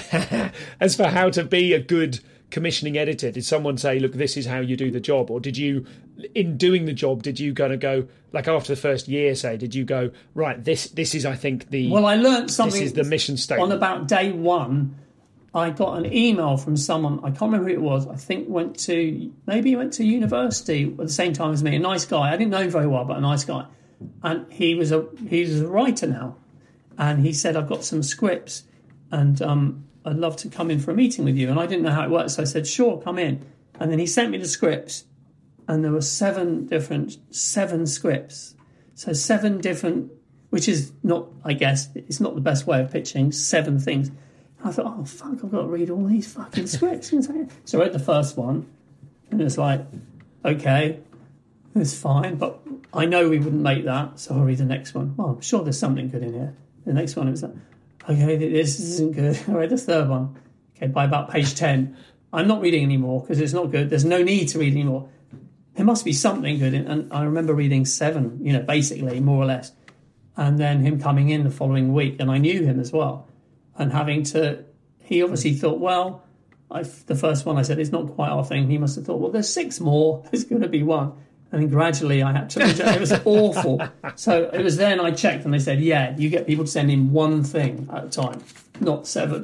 [SPEAKER 1] how to be a good commissioning editor? Did someone say, look, this is how you do the job? Or did you, in doing the job, did you kind of go, like after the first year, say, did you go, right, this is, I think,
[SPEAKER 3] I learned something.
[SPEAKER 1] This is the mission statement.
[SPEAKER 3] On about day one, I got an email from someone, I can't remember who it was, I think maybe he went to university at the same time as me, a nice guy. I didn't know him very well, but a nice guy. And he's a writer now. And he said, I've got some scripts and I'd love to come in for a meeting with you. And I didn't know how it worked, so I said, sure, come in. And then he sent me the scripts, and there were seven scripts. So 7 different, which is not, I guess, it's not the best way of pitching 7 things. I thought, oh, fuck, I've got to read all these fucking scripts. So I read the first one, and it's like, okay, it's fine, but I know we wouldn't make that, so I'll read the next one. Well, I'm sure there's something good in here. The next one, it was like, okay, this isn't good. I read the third one. Okay, by about page 10, I'm not reading anymore because it's not good. There's no need to read anymore. There must be something good. And I remember reading 7, basically, more or less. And then him coming in the following week, and I knew him as well. And he obviously thought, well, the first one I said, it's not quite our thing. He must have thought, well, there's 6 more. There's going to be one. And then gradually I had to, it was awful. So it was then I checked and they said, yeah, you get people to send in 1 thing at a time, not 7.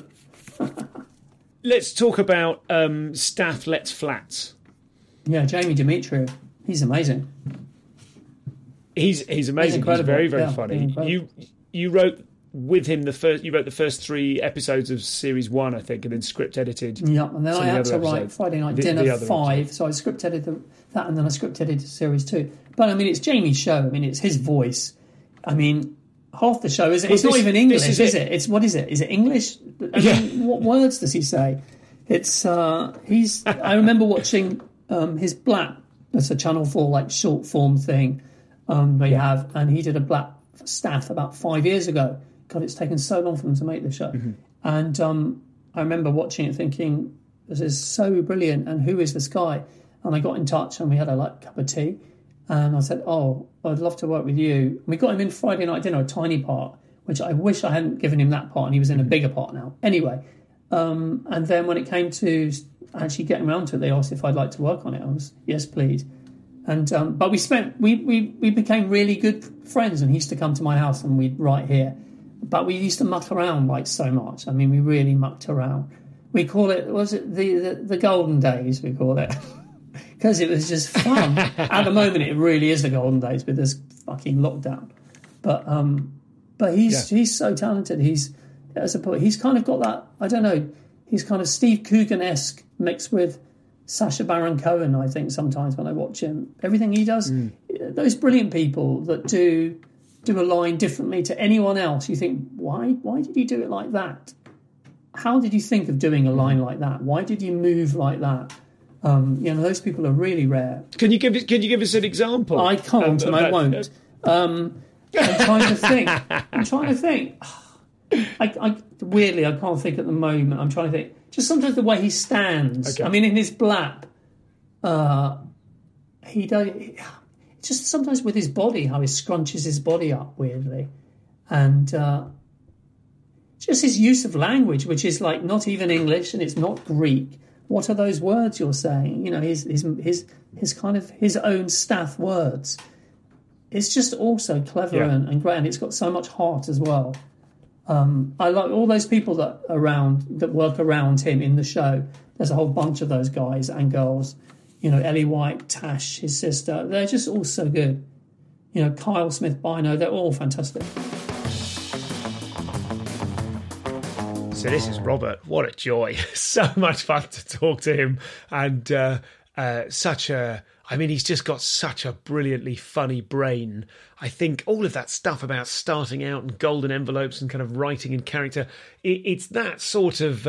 [SPEAKER 1] Let's talk about Staff Lets Flats.
[SPEAKER 3] Yeah, Jamie Demetriou. He's amazing.
[SPEAKER 1] He's amazing. He's very, very funny. You wrote with him the first 3 episodes of series 1, I think, and then script edited.
[SPEAKER 3] Yeah, and then I had to write Friday Night Dinner 5, so I script edited that, and then I script edited series 2. But I mean, it's Jamie's show. I mean, it's his voice. I mean, half the show it's not even English, is it? It's what is it? Is it English? I mean, what words does he say? It's I remember watching his Black. That's a Channel 4 like short form thing they have, and he did a Black Staff about 5 years ago. God, it's taken so long for them to make the show. Mm-hmm. And I remember watching it thinking, this is so brilliant, and who is this guy? And I got in touch and we had a cup of tea, and I said, oh, I'd love to work with you. And we got him in Friday Night Dinner, a tiny part, which I wish I hadn't given him that part, and he was in a bigger part now. Anyway, and then when it came to actually getting around to it, they asked if I'd like to work on it. I was, yes, please. And but we became really good friends, and he used to come to my house and we'd write here. But we used to muck around like so much. I mean, we really mucked around. We call it, the golden days, we call it. Because it was just fun. At the moment, it really is the golden days with this fucking lockdown. But he's so talented. He's kind of got that, I don't know, he's kind of Steve Coogan-esque mixed with Sacha Baron Cohen, I think, sometimes when I watch him. Everything he does, those brilliant people that do a line differently to anyone else, you think, why did you do it like that? How did you think of doing a line like that? Why did you move like that? Those people are really rare.
[SPEAKER 1] Can you give us an example?
[SPEAKER 3] I can't, and I won't. I'm trying to think. Weirdly, I can't think at the moment. I'm trying to think. Just sometimes the way he stands. Okay. I mean, in his Black, he does. Just sometimes with his body, how he scrunches his body up weirdly, and just his use of language, which is like not even English and it's not Greek. What are those words you're saying? His kind of his own staff words. It's just also clever and great, and it's got so much heart as well. I like all those people that work around him in the show. There's a whole bunch of those guys and girls. You know, Ellie White, Tash, his sister. They're just all so good. You know, Kyle Smith Bino, they're all fantastic.
[SPEAKER 1] So this is Robert. What a joy. So much fun to talk to him. And he's just got such a brilliantly funny brain. I think all of that stuff about starting out and golden envelopes and kind of writing in character, it's that sort of...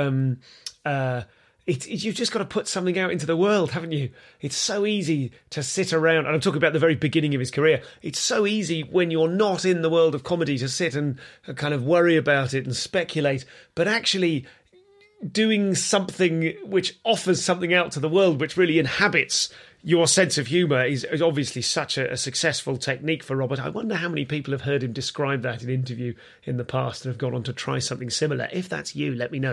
[SPEAKER 1] you've just got to put something out into the world, haven't you? It's so easy to sit around, and I'm talking about the very beginning of his career. It's so easy when you're not in the world of comedy to sit and kind of worry about it and speculate, but actually doing something which offers something out to the world, which really inhabits your sense of humour is obviously such a successful technique for Robert. I wonder how many people have heard him describe that in interview in the past and have gone on to try something similar. If that's you, let me know.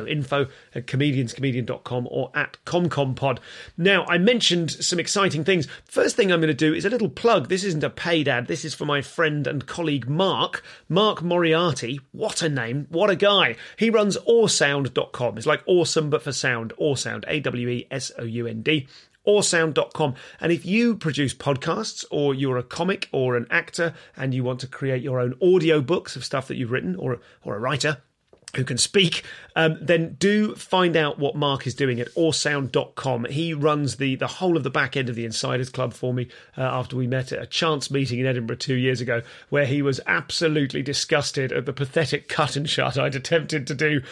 [SPEAKER 1] info@comedianscomedian.com or at ComComPod. Now, I mentioned some exciting things. First thing I'm going to do is a little plug. This isn't a paid ad. This is for my friend and colleague Mark Moriarty. What a name. What a guy. He runs awesound.com. It's like awesome, but for sound. Awesound. AWESOUND. Awesound.com. And if you produce podcasts, or you're a comic or an actor and you want to create your own audio books of stuff that you've written, or a writer who can speak, then do find out what Mark is doing at awesound.com. He runs the whole of the back end of the Insiders Club for me after we met at a chance meeting in Edinburgh 2 years ago, where he was absolutely disgusted at the pathetic cut and shut I'd attempted to do,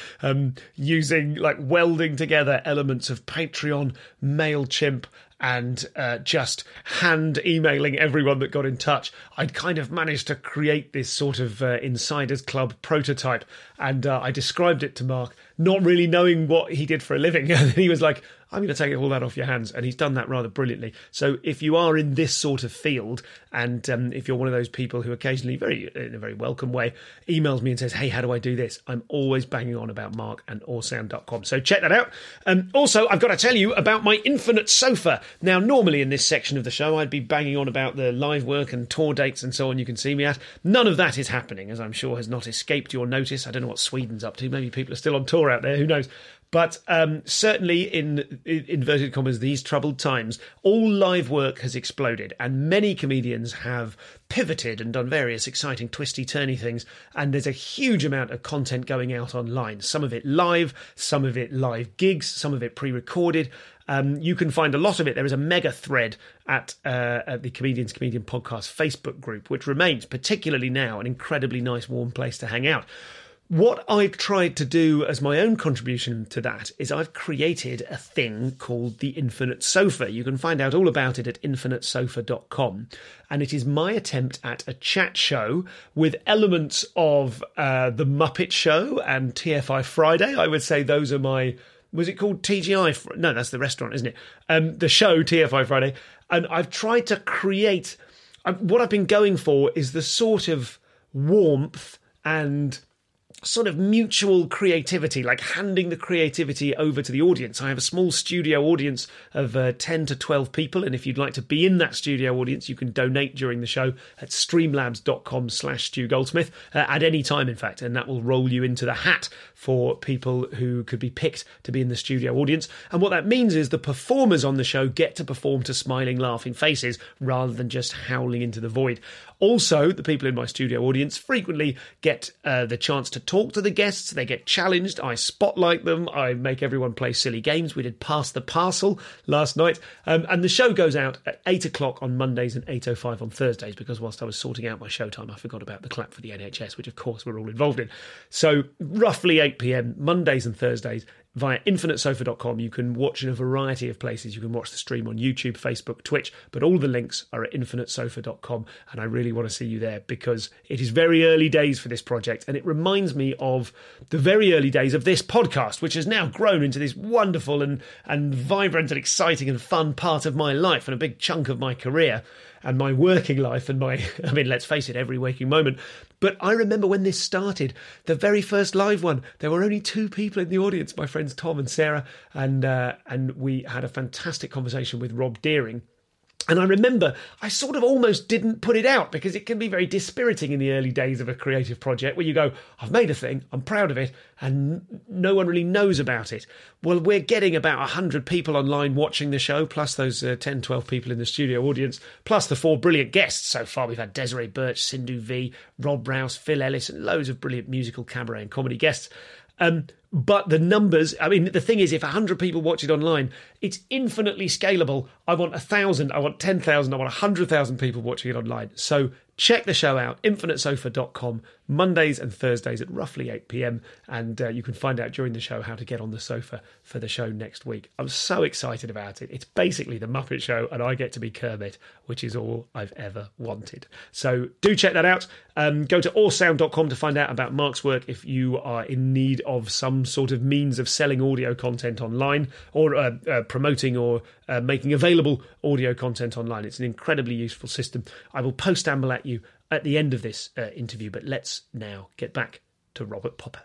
[SPEAKER 1] using, like, welding together elements of Patreon, MailChimp, and just hand emailing everyone that got in touch. I'd kind of managed to create this sort of Insiders Club prototype, and I described it to Mark, not really knowing what he did for a living. And he was like, I'm going to take all that off your hands. And he's done that rather brilliantly. So if you are in this sort of field, and if you're one of those people who occasionally, in a very welcome way, emails me and says, hey, how do I do this? I'm always banging on about Mark and awesound.com. So check that out. Also, I've got to tell you about my Infinite Sofa. Now, normally in this section of the show, I'd be banging on about the live work and tour dates and so on you can see me at. None of that is happening, as I'm sure has not escaped your notice. I don't know what Sweden's up to. Maybe people are still on tour out there. Who knows? But certainly in inverted commas, these troubled times, all live work has exploded, and many comedians have pivoted and done various exciting twisty-turny things, and there's a huge amount of content going out online. Some of it live, some of it live gigs, some of it pre-recorded. You can find a lot of it. There is a mega thread at the Comedians Comedian Podcast Facebook group, which remains, particularly now, an incredibly nice, warm place to hang out. What I've tried to do as my own contribution to that is I've created a thing called the Infinite Sofa. You can find out all about it at infinitesofa.com. And it is my attempt at a chat show with elements of The Muppet Show and TFI Friday. I would say those are my... Was it called TGI? No, that's the restaurant, isn't it? The show, TFI Friday. And I've tried to create... What I've been going for is the sort of warmth and sort of mutual creativity, like handing the creativity over to the audience. I have a small studio audience of 10 to 12 people, and if you'd like to be in that studio audience, you can donate during the show at streamlabs.com/Stu Goldsmith at any time, in fact, and that will roll you into the hat for people who could be picked to be in the studio audience. And what that means is the performers on the show get to perform to smiling, laughing faces rather than just howling into the void. Also, the people in my studio audience frequently get the chance to talk to the guests. They get challenged. I spotlight them. I make everyone play silly games. We did Pass the Parcel last night. And the show goes out at 8 o'clock on Mondays and 8:05 on Thursdays, because whilst I was sorting out my showtime, I forgot about the clap for the NHS, which of course we're all involved in. So roughly 8 p.m, Mondays and Thursdays, via infinitesofa.com. You can watch in a variety of places. You can watch the stream on YouTube, Facebook, Twitch, but all the links are at infinitesofa.com, and I really want to see you there because it is very early days for this project, and it reminds me of the very early days of this podcast, which has now grown into this wonderful and vibrant and exciting and fun part of my life and a big chunk of my career and my working life and let's face it, every waking moment. But I remember when this started, the very first live one, there were only 2 people in the audience, my friends Tom and Sarah, and we had a fantastic conversation with Rob Deering. And I remember I sort of almost didn't put it out because it can be very dispiriting in the early days of a creative project where you go, I've made a thing, I'm proud of it, and no one really knows about it. Well, we're getting about 100 people online watching the show, plus those 10, 12 people in the studio audience, plus the 4 brilliant guests so far. We've had Desiree Birch, Sindhu V, Rob Rouse, Phil Ellis, and loads of brilliant musical, cabaret and comedy guests. But the numbers, I mean, the thing is, if 100 people watch it online, it's infinitely scalable. I want 1,000, I want 10,000, I want 100,000 people watching it online. So check the show out, infinitesofa.com, Mondays and Thursdays at roughly 8 p.m. And you can find out during the show how to get on the sofa for the show next week. I'm so excited about it. It's basically the Muppet Show and I get to be Kermit, which is all I've ever wanted. So do check that out. Go to allsound.com to find out about Mark's work if you are in need of some sort of means of selling audio content online or promoting or making available audio content online. It's an incredibly useful system. I will post amble at you at the end of this interview, but let's now get back to Robert Popper.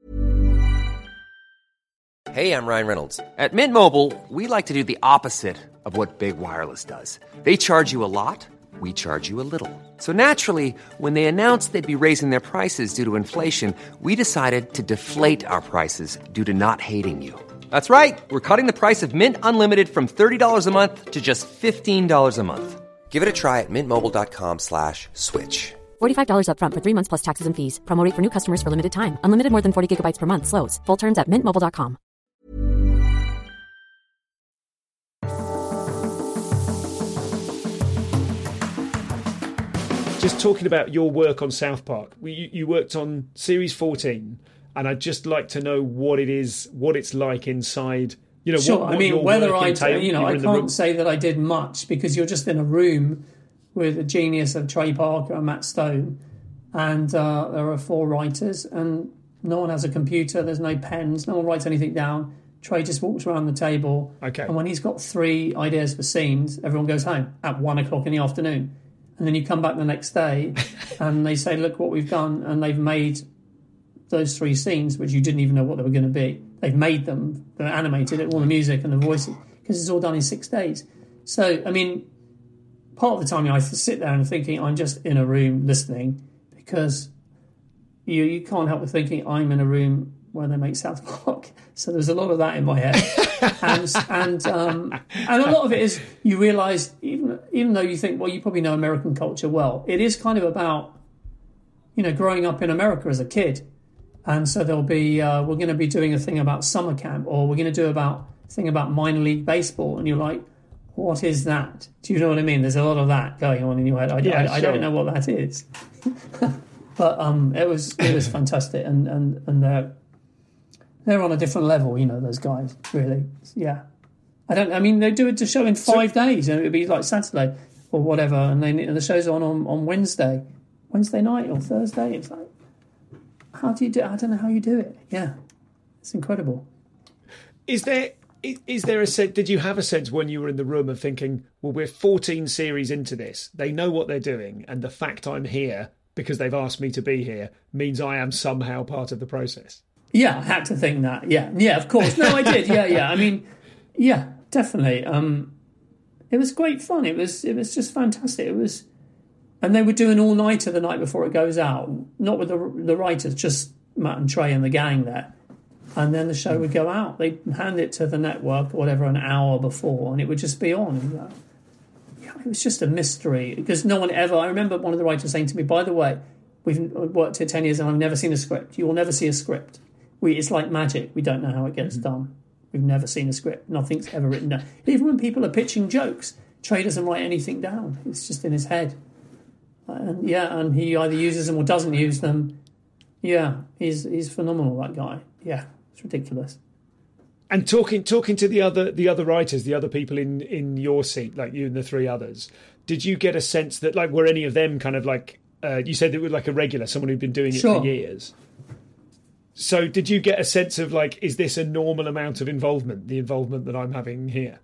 [SPEAKER 4] Hey, I'm Ryan Reynolds. At Mint Mobile, we like to do the opposite of what Big Wireless does. They charge you a lot, we charge you a little. So naturally, when they announced they'd be raising their prices due to inflation, we decided to deflate our prices due to not hating you. That's right. We're cutting the price of Mint Unlimited from $30 a month to just $15 a month. Give it a try at mintmobile.com/switch.
[SPEAKER 5] $45 up front for 3 months plus taxes and fees. Promo rate for new customers for limited time. Unlimited more than 40 gigabytes per month. Slows full terms at mintmobile.com.
[SPEAKER 1] Just talking about your work on South Park, you worked on Series 14, and I'd just like to know what it is, what it's like inside. You know,
[SPEAKER 3] sure.
[SPEAKER 1] what
[SPEAKER 3] I mean, whether I,
[SPEAKER 1] entailed.
[SPEAKER 3] I can't say that I did much because you're just in a room with a genius of Trey Parker and Matt Stone, and there are 4 writers, and no one has a computer. There's no pens. No one writes anything down. Trey just walks around the table, and when he's got 3 ideas for scenes, everyone goes home at 1 o'clock in the afternoon, and then you come back the next day, and they say, "Look what we've done," and they've made those 3 scenes, which you didn't even know what they were going to be. They've made them, they're animated it, all the music and the voices, because it's all done in 6 days. So, I mean, part of the time I sit there and thinking I'm just in a room listening, because you can't help but thinking I'm in a room where they make South Park. So there's a lot of that in my head. and a lot of it is you realise, even though you think, well, you probably know American culture well, it is kind of about, growing up in America as a kid. And so there'll be, we're going to be doing a thing about summer camp, or we're going to do a thing about minor league baseball. And you're like, what is that? Do you know what I mean? There's a lot of that going on in your head. I don't know what that is. But it was fantastic. And they're on a different level, those guys, really. Yeah. They do it to show in 5 days, and it would be like Saturday or whatever. And the show's on Wednesday night or Thursday. It's like, how do you do it? I don't know how you do it. Yeah, it's incredible.
[SPEAKER 1] Is there a sense? Did you have a sense when you were in the room of thinking, well, we're 14 series into this, they know what they're doing, and the fact I'm here because they've asked me to be here means I am somehow part of the process?
[SPEAKER 3] Yeah, I had to think that. Yeah, of course. No, I did. Yeah. I mean, yeah, definitely. It was great fun. It was just fantastic. And they were doing all-nighter the night before it goes out, not with the writers, just Matt and Trey and the gang there. And then the show would go out. They'd hand it to the network or whatever an hour before, and it would just be on. It was just a mystery, because no one ever... I remember one of the writers saying to me, by the way, we've worked here 10 years and I've never seen a script. You will never see a script. It's like magic. We don't know how it gets done. We've never seen a script. Nothing's ever written down. Even when people are pitching jokes, Trey doesn't write anything down. It's just in his head. And he either uses them or doesn't use them. Yeah, he's phenomenal, that guy. Yeah, it's ridiculous.
[SPEAKER 1] And talking to the other writers, the other people in your seat, like you and the 3 others, did you get a sense that, like, were any of them kind of like, you said they were like a regular, someone who'd been doing it for years? So did you get a sense of, like, is this a normal amount of involvement, the involvement that I'm having here?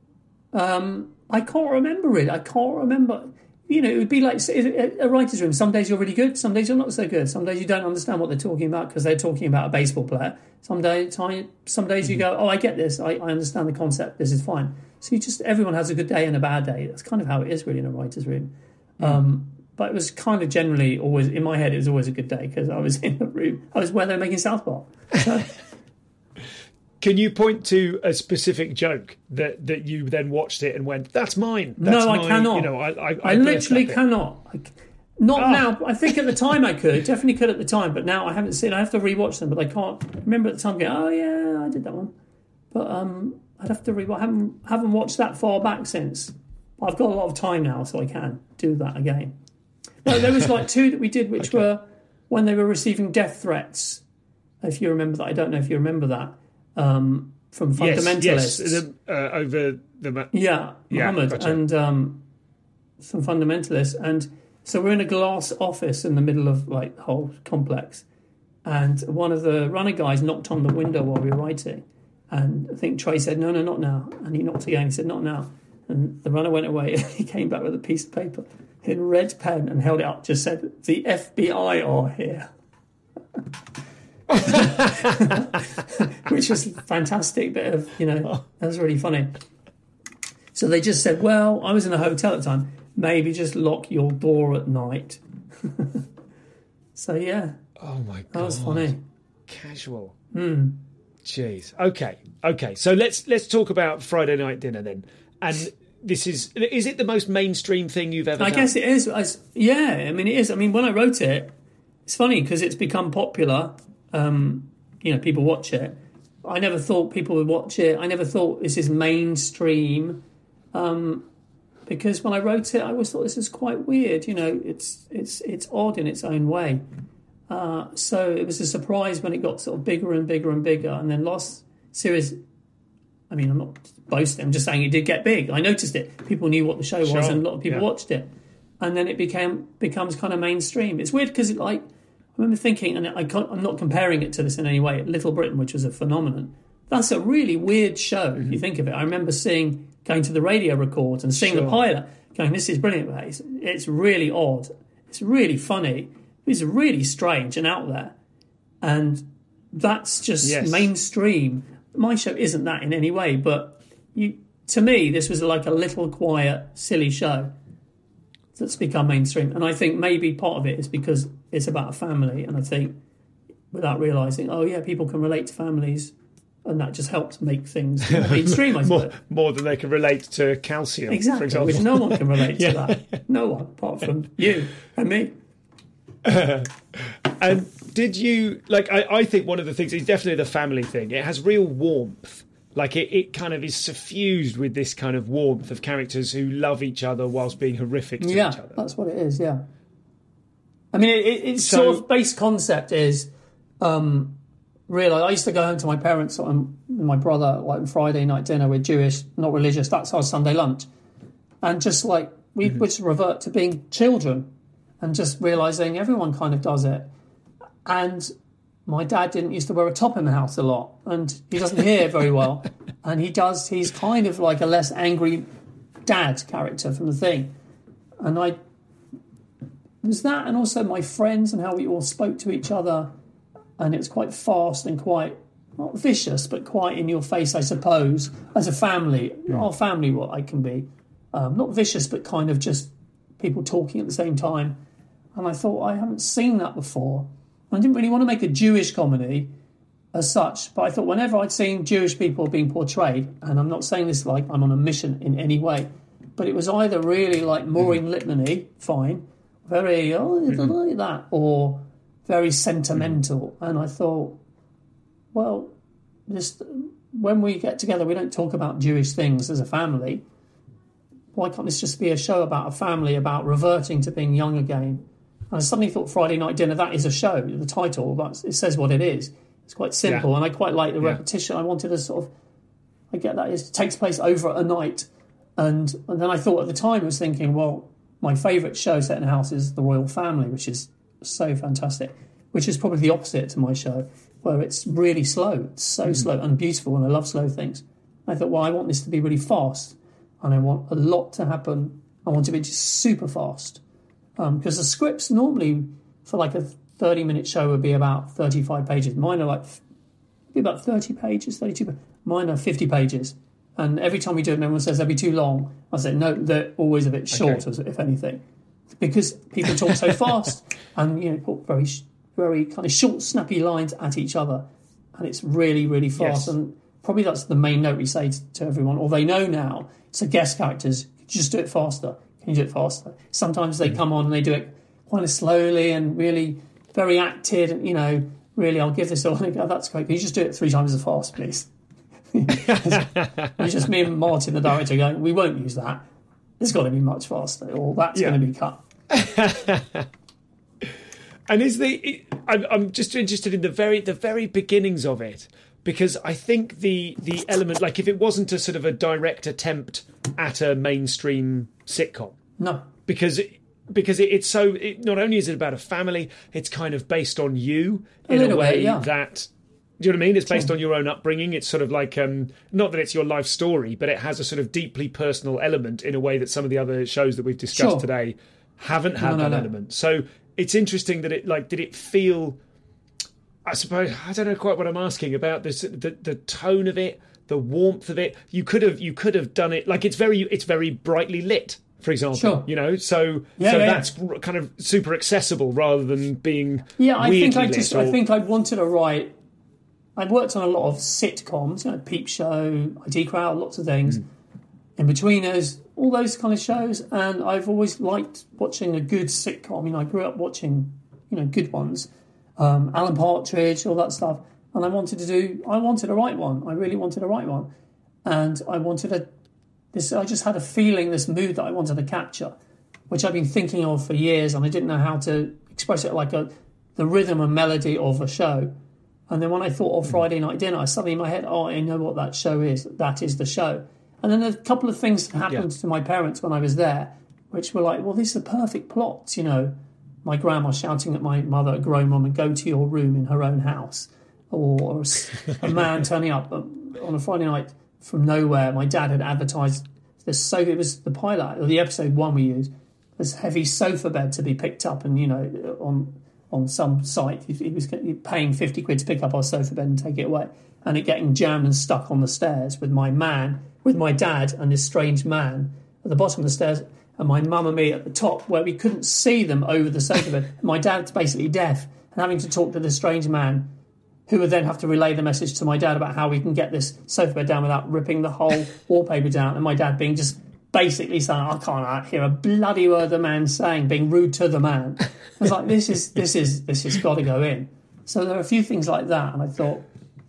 [SPEAKER 3] I can't remember it. I can't remember. It would be like a writer's room. Some days you're really good. Some days you're not so good. Some days you don't understand what they're talking about because they're talking about a baseball player. Some days you go, oh, I get this. I understand the concept. This is fine. So everyone has a good day and a bad day. That's kind of how it is really in a writer's room. But it was kind of generally always, in my head, it was always a good day because I was in the room. I was where they're making South Park. So,
[SPEAKER 1] can you point to a specific joke that you then watched it and went, that's mine? That's
[SPEAKER 3] I cannot.
[SPEAKER 1] You know,
[SPEAKER 3] I literally cannot. Not now. I think at the time I could. Definitely could at the time. But now I haven't seen. I have to rewatch them. But I can't remember at the time going, oh, yeah, I did that one. But I'd have to rewatch. I haven't watched that far back since. I've got a lot of time now, so I can do that again. No, there was like 2 that we did, which were when they were receiving death threats. If you remember that. I don't know if you remember that. From fundamentalists.
[SPEAKER 1] Yes, over the...
[SPEAKER 3] Muhammad
[SPEAKER 1] gotcha.
[SPEAKER 3] and some fundamentalists. And so we're in a glass office in the middle of like the whole complex. And one of the runner guys knocked on the window while we were writing. And I think Trey said, no, not now. And he knocked again. He said, not now. And the runner went away. And he came back with a piece of paper in red pen and held it up, just said, the FBI are here. Which was a fantastic bit of, that was really funny. So they just said, well, I was in a hotel at the time, maybe just lock your door at night. So, yeah.
[SPEAKER 1] Oh, my God.
[SPEAKER 3] That was funny.
[SPEAKER 1] Casual. Jeez. Okay. So let's talk about Friday Night Dinner then. And is it the most mainstream thing you've ever done?
[SPEAKER 3] I guess it is. I mean, it is. I mean, when I wrote it, it's funny because it's become popular. People watch it. I never thought people would watch it. I never thought this is mainstream. Because when I wrote it, I always thought this is quite weird. It's odd in its own way. So it was a surprise when it got sort of bigger and bigger and bigger. And then last series, I mean, I'm not boasting, I'm just saying it did get big. I noticed it. People knew what the show was and a lot of people watched it. And then it becomes kind of mainstream. It's weird because I remember thinking, and I'm not comparing it to this in any way, Little Britain, which was a phenomenon. That's a really weird show, if you think of it. I remember going to the radio records and seeing the pilot, going, this is brilliant. It's really odd. It's really funny. It's really strange and out there. And that's just mainstream. My show isn't that in any way, but to me, this was like a little quiet, silly show that's become mainstream. And I think maybe part of it is because it's about a family. And I think without realising, people can relate to families. And that just helps make things mainstream, I suppose.
[SPEAKER 1] More than they can relate to calcium,
[SPEAKER 3] exactly,
[SPEAKER 1] for example.
[SPEAKER 3] Which no one can relate to that. No one, apart from you and me.
[SPEAKER 1] And did you... I think one of the things is definitely the family thing. It has real warmth. It kind of is suffused with this kind of warmth of characters who love each other whilst being horrific to each other.
[SPEAKER 3] Yeah, that's what it is, yeah. I mean, it's sort of base concept is... Realise I used to go home to my parents and my brother on Friday night dinner. We're Jewish, not religious. That's our Sunday lunch, and just we would just revert to being children, and just realising everyone kind of does it. And my dad didn't used to wear a top in the house a lot, and he doesn't hear very well, and he does. He's kind of like a less angry dad character from the thing, and it was that, and also my friends and how we all spoke to each other. And it was quite fast and quite, not vicious, but quite in your face, I suppose, as a family. Our family, what I can be. Not vicious, but kind of just people talking at the same time. And I thought, I haven't seen that before. I didn't really want to make a Jewish comedy as such, but I thought whenever I'd seen Jewish people being portrayed, and I'm not saying this like I'm on a mission in any way, but it was either really like Maureen Lipman-y, fine, very, like that, or... very sentimental. And I thought, well, just when we get together, we don't talk about Jewish things as a family. Why can't this just be a show about a family, about reverting to being young again? And I suddenly thought Friday Night Dinner, that is a show. The title, it says what it is. It's quite simple, and I quite like the repetition. I wanted to sort of, I get that, it takes place over a night. And then I thought at the time, I was thinking, well, my favourite show set in a house is The Royal Family, which is so fantastic, which is probably the opposite to my show, where it's really slow. It's so slow and beautiful, and I love slow things. I thought, well, I want this to be really fast, and I want a lot to happen. I want it to be just super fast. Because the scripts normally, for like a 30-minute show, would be about 35 pages. Mine are about 30 pages, 32 pages. Mine are 50 pages. And every time we do it, everyone says they'll be too long. I say, no, they're always a bit short, if anything. Because people talk so fast and, put very kind of short, snappy lines at each other. And it's really, really fast. Yes. And probably that's the main note we say to everyone. Or they know now, so guest characters, just do it faster. Can you do it faster? Sometimes they come on and they do it kind of slowly and really very acted. And, really, I'll give this all. And go, that's great. Can you just do it 3 times as fast, please? It's just me and Martin, the director, going, we won't use that. It's got to be much faster, or that's going to be cut.
[SPEAKER 1] And I'm just interested in the very beginnings of it, because I think the element, like if it wasn't a sort of a direct attempt at a mainstream sitcom,
[SPEAKER 3] no,
[SPEAKER 1] because it's so. Not only is it about a family, it's kind of based on you in a way that. Do you know what I mean? It's based on your own upbringing. It's sort of like, not that it's your life story, but it has a sort of deeply personal element in a way that some of the other shows that we've discussed today haven't had that element. So it's interesting that did it feel, I suppose, I don't know quite what I'm asking about this, the tone of it, the warmth of it. You could have done it, like it's very brightly lit, for example, so that's kind of super accessible rather than being
[SPEAKER 3] I think I wanted to write. I'd worked on a lot of sitcoms, Peep Show, ID Crowd, lots of things. In Betweeners, all those kind of shows. And I've always liked watching a good sitcom. I grew up watching, good ones. Alan Partridge, all that stuff. And I wanted to write one. I really wanted to write one. And I just had a feeling, this mood that I wanted to capture, which I've been thinking of for years. And I didn't know how to express it like the rhythm and melody of a show. And then when I thought of Friday Night Dinner, I suddenly in my head, I know what that show is. That is the show. And then a couple of things happened to my parents when I was there, which were like, well, this is a perfect plot. My grandma shouting at my mother, a grown woman, go to your room in her own house. Or a man turning up on a Friday night from nowhere. My dad had advertised this sofa. It was the pilot, or the episode 1 we used, this heavy sofa bed to be picked up and, on some site. He was paying 50 quid to pick up our sofa bed and take it away, and it getting jammed and stuck on the stairs with my dad and this strange man at the bottom of the stairs, and my mum and me at the top where we couldn't see them over the sofa bed. My dad's basically deaf and having to talk to this strange man who would then have to relay the message to my dad about how we can get this sofa bed down without ripping the whole wallpaper down, and my dad being just basically saying, I can't hear a bloody word the man's saying, being rude to the man. I was like, this has got to go in. So there are a few things like that, and I thought,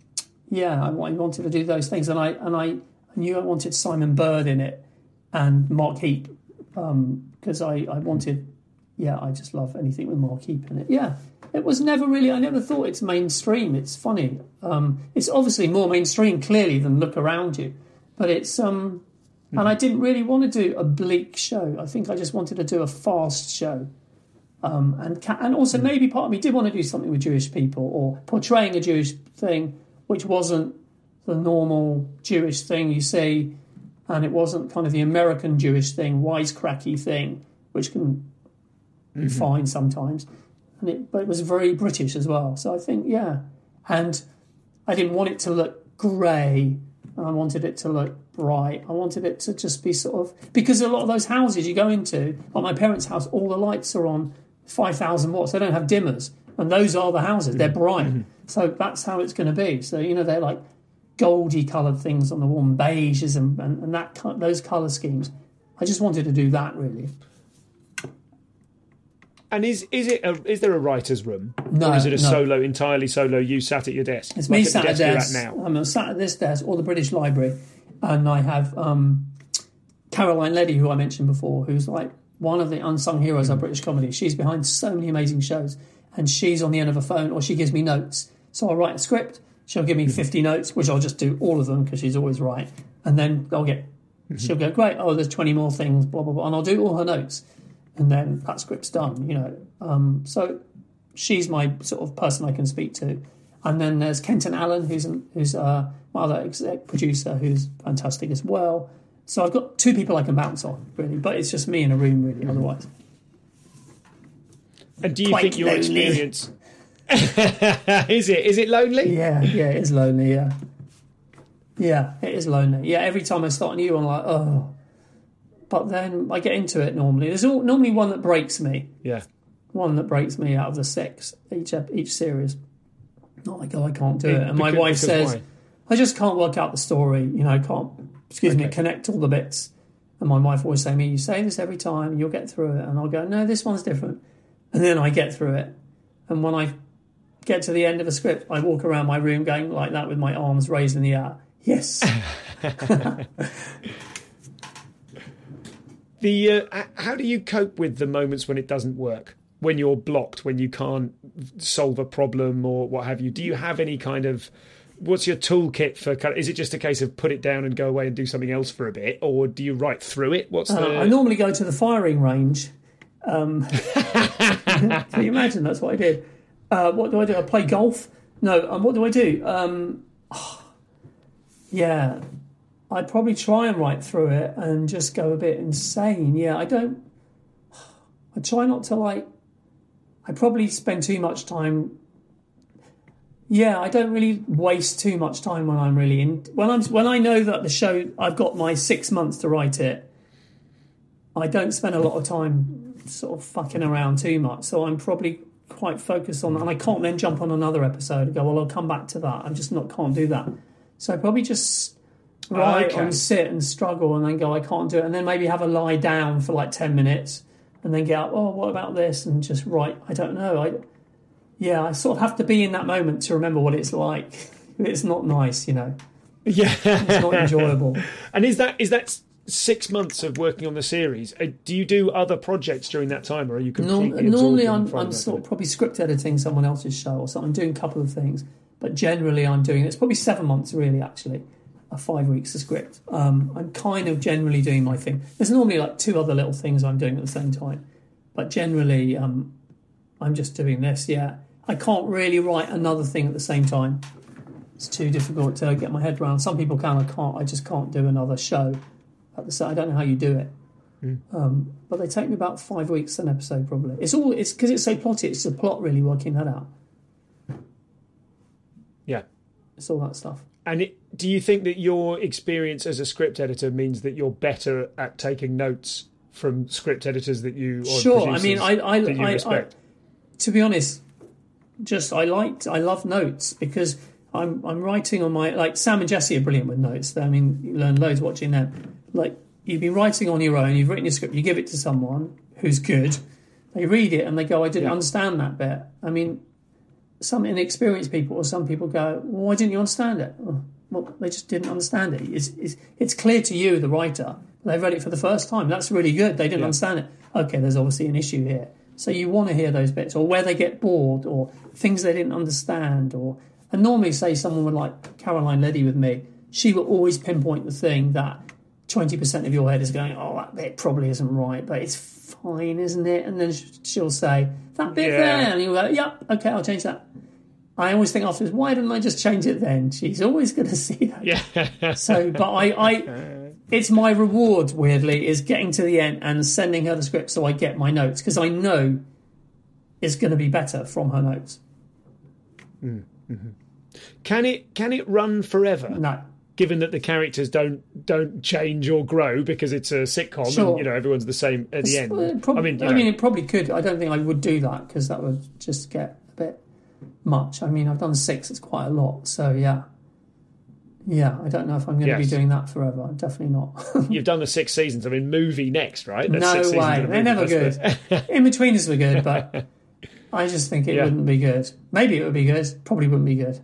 [SPEAKER 3] I wanted to do those things, and I knew I wanted Simon Bird in it and Mark Heap, because I wanted, I just love anything with Mark Heap in it. Yeah, it was never really. I never thought it's mainstream. It's funny. It's obviously more mainstream clearly than Look Around You, but it's And I didn't really want to do a bleak show. I think I just wanted to do a fast show. And also maybe part of me did want to do something with Jewish people or portraying a Jewish thing, which wasn't the normal Jewish thing you see, and it wasn't kind of the American Jewish thing, wisecracky thing, which can be fine sometimes. But it was very British as well. So I think, And I didn't want it to look grey, and I wanted it to look bright. I wanted it to just be sort of... Because a lot of those houses you go into, like my parents' house, all the lights are on 5,000 watts. They don't have dimmers. And those are the houses. They're bright. So that's how it's going to be. So, they're like goldy coloured things on the wall, and beiges and those colour schemes. I just wanted to do that, really.
[SPEAKER 1] And is there a writer's room?
[SPEAKER 3] No.
[SPEAKER 1] Or is it entirely solo, you sat at your desk?
[SPEAKER 3] It's me sat at desk.
[SPEAKER 1] Now?
[SPEAKER 3] I'm sat at this desk, or the British Library, and I have Caroline Leddy, who I mentioned before, who's like one of the unsung heroes of British comedy. She's behind so many amazing shows, and she's on the end of a phone, or she gives me notes. So I write a script, she'll give me 50 notes, which I'll just do all of them because she's always right. And then she'll go, great, there's 20 more things, blah, blah, blah, and I'll do all her notes. And then that script's done, So she's my sort of person I can speak to. And then there's Kenton Allen, who's my other exec producer, who's fantastic as well. So I've got 2 people I can bounce on, really. But it's just me in a room, really, otherwise.
[SPEAKER 1] And do you think your experience... Is it lonely?
[SPEAKER 3] Yeah, it is lonely, yeah. Yeah, it is lonely. Yeah, every time I start a new one, I'm like, oh. But then I get into it normally. There's normally one that breaks me.
[SPEAKER 1] Yeah.
[SPEAKER 3] One that breaks me out of the 6, each series. Not like, oh, I can't do it. And my wife says, why? I just can't work out the story. You know, I can't, connect all the bits. And my wife always say to me, you say this every time and you'll get through it. And I'll go, no, this one's different. And then I get through it. And when I get to the end of a script, I walk around my room going like that with my arms raised in the air. Yes.
[SPEAKER 1] How do you cope with the moments when it doesn't work? When you're blocked, when you can't solve a problem or what have you? Do you have any kind of... What's your toolkit for... Is it just a case of put it down and go away and do something else for a bit? Or do you write through it?
[SPEAKER 3] I normally go to the firing range. Can you imagine? That's what I did. What do I do? I play golf? No. What do I do? Yeah. I'd probably try and write through it and just go a bit insane. Yeah, I try not to I probably spend too much time. Yeah, I don't really waste too much time when I'm really in. When I know that the show, I've got my 6 months to write it, I don't spend a lot of time sort of fucking around too much. So I'm probably quite focused on that. And I can't then jump on another episode and go, well, I'll come back to that. I'm just can't do that. So I probably just write and sit and struggle and then go, I can't do it. And then maybe have a lie down for 10 minutes and then get up, oh, what about this? And just write. I don't know. I sort of have to be in that moment to remember what it's like. It's not nice, you know.
[SPEAKER 1] Yeah.
[SPEAKER 3] It's not enjoyable.
[SPEAKER 1] And is that 6 months of working on the series? Do you do other projects during that time, or are you completely
[SPEAKER 3] normally I'm sort of probably script editing someone else's show or something. I'm doing a couple of things. But generally I'm doing, it's probably 7 months really, actually. 5 weeks of script. I'm kind of generally doing my thing. There's normally 2 other little things I'm doing at the same time. But generally I'm just doing this, yeah. I can't really write another thing at the same time. It's too difficult to get my head around. Some people can, I can't. I just can't do another show at the same. I don't know how you do it. But they take me about 5 weeks an episode probably. It's because it's so plotty. It's the plot really working that out.
[SPEAKER 1] Yeah.
[SPEAKER 3] It's all that stuff.
[SPEAKER 1] And do you think that your experience as a script editor means that you're better at taking notes from script editors that you...
[SPEAKER 3] Sure. I mean, I to be honest, I love notes because I'm writing on my... Sam and Jesse are brilliant with notes. I mean, you learn loads watching them. You've been writing on your own, you've written your script, you give it to someone who's good, they read it and they go, I didn't understand that bit. I mean... Some inexperienced people or some people go, well, why didn't you understand it? Well, they just didn't understand it. It's clear to you, the writer, they've read it for the first time. That's really good. They didn't understand it. Okay, there's obviously an issue here. So you want to hear those bits, or where they get bored, or things they didn't understand. And normally, say someone would like Caroline Leddy with me, she will always pinpoint the thing that 20% of your head is going, oh, that bit probably isn't right, but it's fine, isn't it? And then she'll say, that bit there, and you'll go, yep, okay, I'll change that. I always think afterwards, why didn't I just change it then? She's always going to see that.
[SPEAKER 1] Yeah.
[SPEAKER 3] So, but it's my reward, weirdly, is getting to the end and sending her the script so I get my notes, because I know it's going to be better from her notes.
[SPEAKER 1] Mm-hmm. Can it run forever?
[SPEAKER 3] No.
[SPEAKER 1] Given that the characters don't change or grow because it's a sitcom,
[SPEAKER 3] sure.
[SPEAKER 1] And everyone's the same at the end.
[SPEAKER 3] It probably could. I don't think I would do that because that would just get a bit much. I mean, I've done 6; it's quite a lot. So yeah. I don't know if I'm going to be doing that forever. Definitely not.
[SPEAKER 1] You've done the 6 seasons. I mean, movie next, right?
[SPEAKER 3] That's no 6 way. They're never good. In-betweeners were good, but I just think it wouldn't be good. Maybe it would be good. Probably wouldn't be good.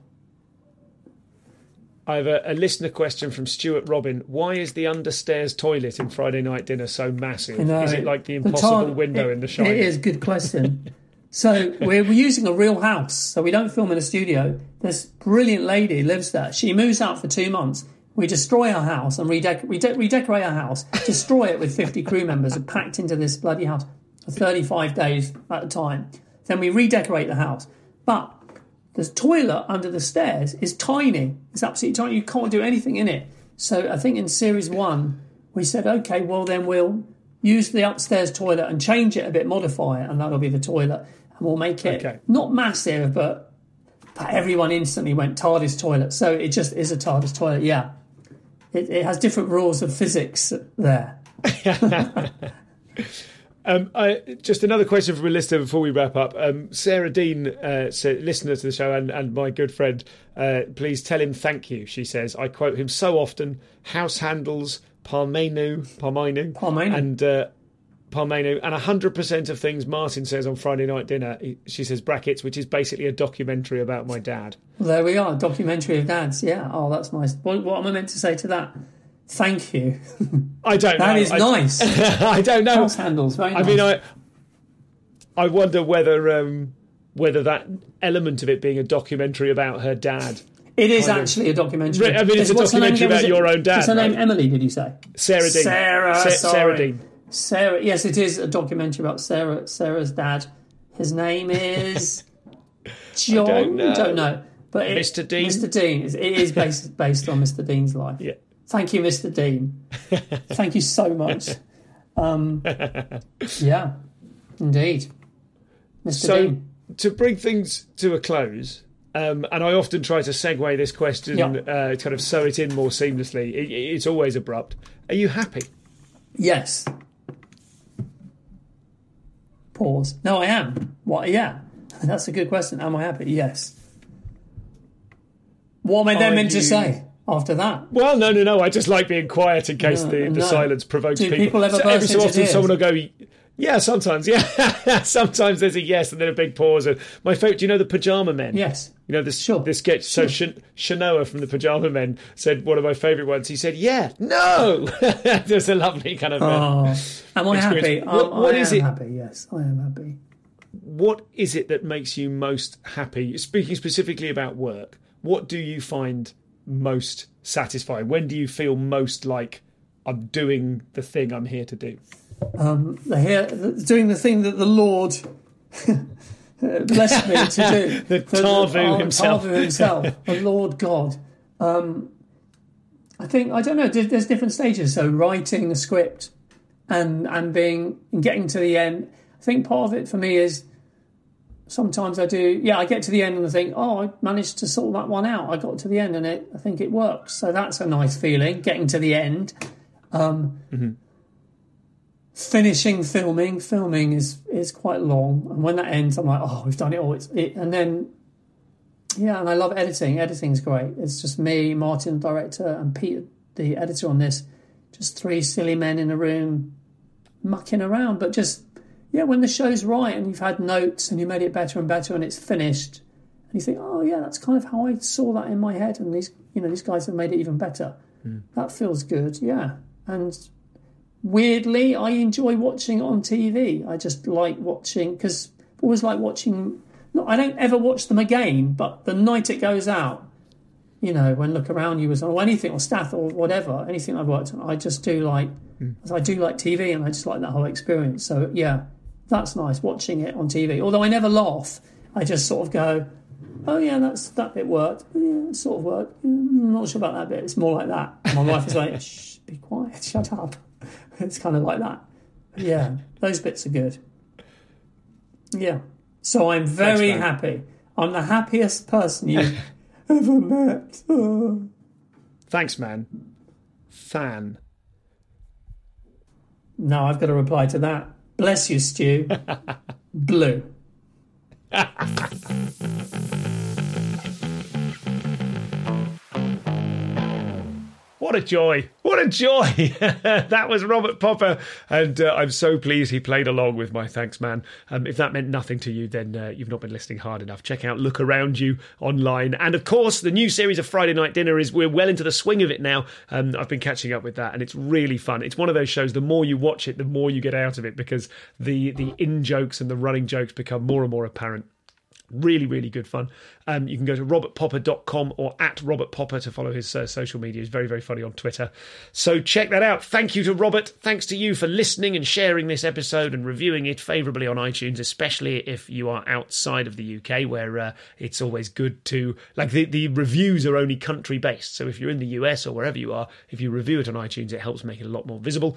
[SPEAKER 1] I have a listener question from Stuart Robin. Why is the understairs toilet in Friday Night Dinner so massive? Is it like the impossible window in The Shining?
[SPEAKER 3] It is, good question. So we're using a real house, so we don't film in a studio. This brilliant lady lives there. She moves out for 2 months. We destroy her house and redecorate her house, destroy it with 50 crew members and packed into this bloody house for 35 days at a time. Then we redecorate the house. But the toilet under the stairs is tiny. It's absolutely tiny. You can't do anything in it. So I think in series 1, we said, okay, well then we'll use the upstairs toilet and change it a bit, modify it, and that'll be the toilet. And we'll make it not massive, but everyone instantly went TARDIS toilet. So it just is a TARDIS toilet, yeah. it has different rules of physics there.
[SPEAKER 1] Just another question from a listener before we wrap up. Sarah Dean, listener to the show and my good friend, please tell him thank you, she says. I quote him so often, house handles, Parmenu, and 100% of things Martin says on Friday night dinner, she says brackets, which is basically a documentary about my dad.
[SPEAKER 3] Well, there we are, documentary of dads, yeah. Oh, that's nice. What am I meant to say to that? Thank you.
[SPEAKER 1] I don't know.
[SPEAKER 3] That is nice.
[SPEAKER 1] I don't know.
[SPEAKER 3] House handles, very nice.
[SPEAKER 1] I mean, I wonder whether that element of it being a documentary about her dad.
[SPEAKER 3] It is actually a documentary.
[SPEAKER 1] I mean, it's a documentary about your own dad.
[SPEAKER 3] What's her name?
[SPEAKER 1] Right?
[SPEAKER 3] Emily, did you say?
[SPEAKER 1] Sarah Dean.
[SPEAKER 3] Sarah
[SPEAKER 1] Dean.
[SPEAKER 3] Sarah, yes, it is a documentary about Sarah's dad. His name is John. I don't know. But
[SPEAKER 1] Mr. Dean.
[SPEAKER 3] Mr. Dean. It is based on Mr. Dean's life.
[SPEAKER 1] Yeah.
[SPEAKER 3] Thank you, Mr. Dean. Thank you so much. Yeah, indeed. Mr. Dean.
[SPEAKER 1] To bring things to a close, and I often try to segue this question, kind of sew it in more seamlessly. It's always abrupt. Are you happy?
[SPEAKER 3] Yes. Pause. No, I am. What? Yeah. That's a good question. Am I happy? Yes. What am I then meant to say after that?
[SPEAKER 1] Well, no. I just like being quiet in case the silence provokes people.
[SPEAKER 3] Do people ever burst
[SPEAKER 1] every so
[SPEAKER 3] into
[SPEAKER 1] often
[SPEAKER 3] tears?
[SPEAKER 1] someone will go, yeah, sometimes, yeah. Sometimes there's a yes and then a big pause. And my favourite, do you know the Pyjama Men?
[SPEAKER 3] Yes.
[SPEAKER 1] You know this sketch. So Shanoa from the Pyjama Men said one of my favourite ones. He said, yeah, no. There's a lovely kind of
[SPEAKER 3] am I happy?
[SPEAKER 1] What is it?
[SPEAKER 3] Happy, yes, I am happy.
[SPEAKER 1] What is it that makes you most happy? Speaking specifically about work, what do you find most satisfying? When do you feel most like I'm doing the thing I'm here to do?
[SPEAKER 3] Doing the thing that the Lord blessed me to do.
[SPEAKER 1] the Tavu himself,
[SPEAKER 3] the Lord God. I think, I don't know, there's different stages. So writing a script and getting to the end. I think part of it for me is sometimes I get to the end and I think, I managed to sort that one out. I got to the end and I think it works. So that's a nice feeling, getting to the end. Finishing filming is quite long, and when that ends I'm like, we've done it all. And then and I love editing. Editing's great. It's just me, Martin, the director, and Pete, the editor on this, just three silly men in a room mucking around, but just when the show's right and you've had notes and you made it better and better and it's finished and you think, that's kind of how I saw that in my head, and these guys have made it even better. That feels good. And weirdly, I enjoy watching it on TV. I just like watching, because I always like watching. No, I don't ever watch them again, but the night it goes out, when Look Around You was on, or anything, or Stath, or whatever, anything I've worked on, I just do like, I do like TV, and I just like that whole experience. So that's nice watching it on TV. Although I never laugh, I just sort of go, that bit worked. Yeah, it sort of worked. I'm not sure about that bit. It's more like that. My wife is like, shh, be quiet, shut up. It's kind of like that. Yeah, those bits are good. Yeah. So I'm very happy. I'm the happiest person you've ever met.
[SPEAKER 1] Thanks, man. Fan.
[SPEAKER 3] No, I've got to reply to that. Bless you, Stu. Blue.
[SPEAKER 1] What a joy. What a joy. That was Robert Popper. And I'm so pleased he played along with my thanks, man. If that meant nothing to you, then you've not been listening hard enough. Check out Look Around You online. And of course, the new series of Friday Night Dinner we're well into the swing of it now. I've been catching up with that and it's really fun. It's one of those shows, the more you watch it, the more you get out of it, because the in-jokes and the running jokes become more and more apparent. Really, really good fun. You can go to robertpopper.com or at Robert Popper to follow his social media. He's very, very funny on Twitter. So check that out. Thank you to Robert. Thanks to you for listening and sharing this episode and reviewing it favourably on iTunes, especially if you are outside of the UK, where it's always good to... the reviews are only country-based. So if you're in the US or wherever you are, if you review it on iTunes, it helps make it a lot more visible.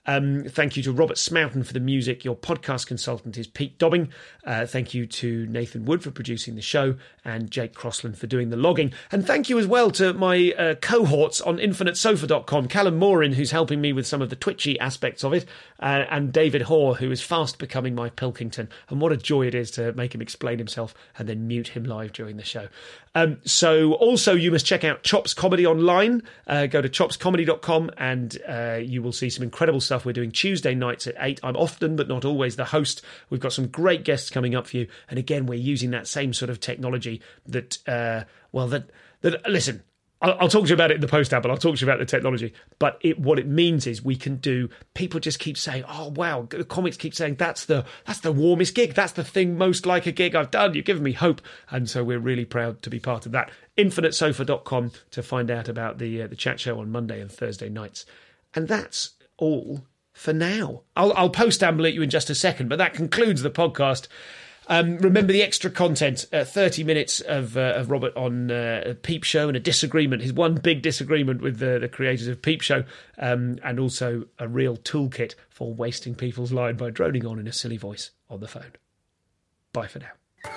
[SPEAKER 1] Thank you to Robert Smoughton for the music. Your podcast consultant is Pete Dobbing. Thank you to Nathan Wood for producing the show, and Jake Crossland for doing the logging. And thank you as well to my cohorts on InfiniteSofa.com, Callum Morin, who's helping me with some of the twitchy aspects of it, and David Hoare, who is fast becoming my Pilkington. And what a joy it is to make him explain himself and then mute him live during the show. So also you must check out Chops Comedy online. Go to chopscomedy.com and you will see some incredible stuff we're doing Tuesday nights at 8. I'm often, but not always, the host. We've got some great guests coming up for you. And again, we're using that same sort of technology that listen, I'll talk to you about it in the post-app, but I'll talk to you about the technology. But what it means is we can do, people just keep saying, oh, wow, the comics keep saying that's the warmest gig. That's the thing most like a gig I've done. You've given me hope. And so we're really proud to be part of that. InfiniteSofa.com to find out about the chat show on Monday and Thursday nights. And that's all for now. I'll post-amble at you in just a second, but that concludes the podcast. Remember the extra content, 30 minutes of Robert on Peep Show and a disagreement, his one big disagreement with the creators of Peep Show, and also a real toolkit for wasting people's line by droning on in a silly voice on the phone. Bye for now.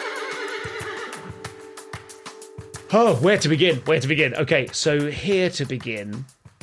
[SPEAKER 1] Oh, where to begin? Okay, so here to begin,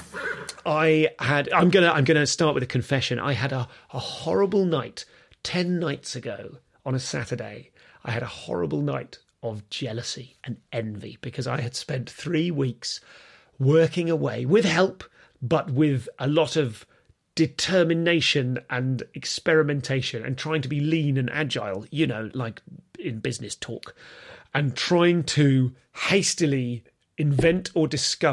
[SPEAKER 1] I'm gonna start with a confession. I had a horrible night 10 nights ago. On a Saturday, I had a horrible night of jealousy and envy because I had spent 3 weeks working away with help, but with a lot of determination and experimentation and trying to be lean and agile, you know, like in business talk, and trying to hastily invent or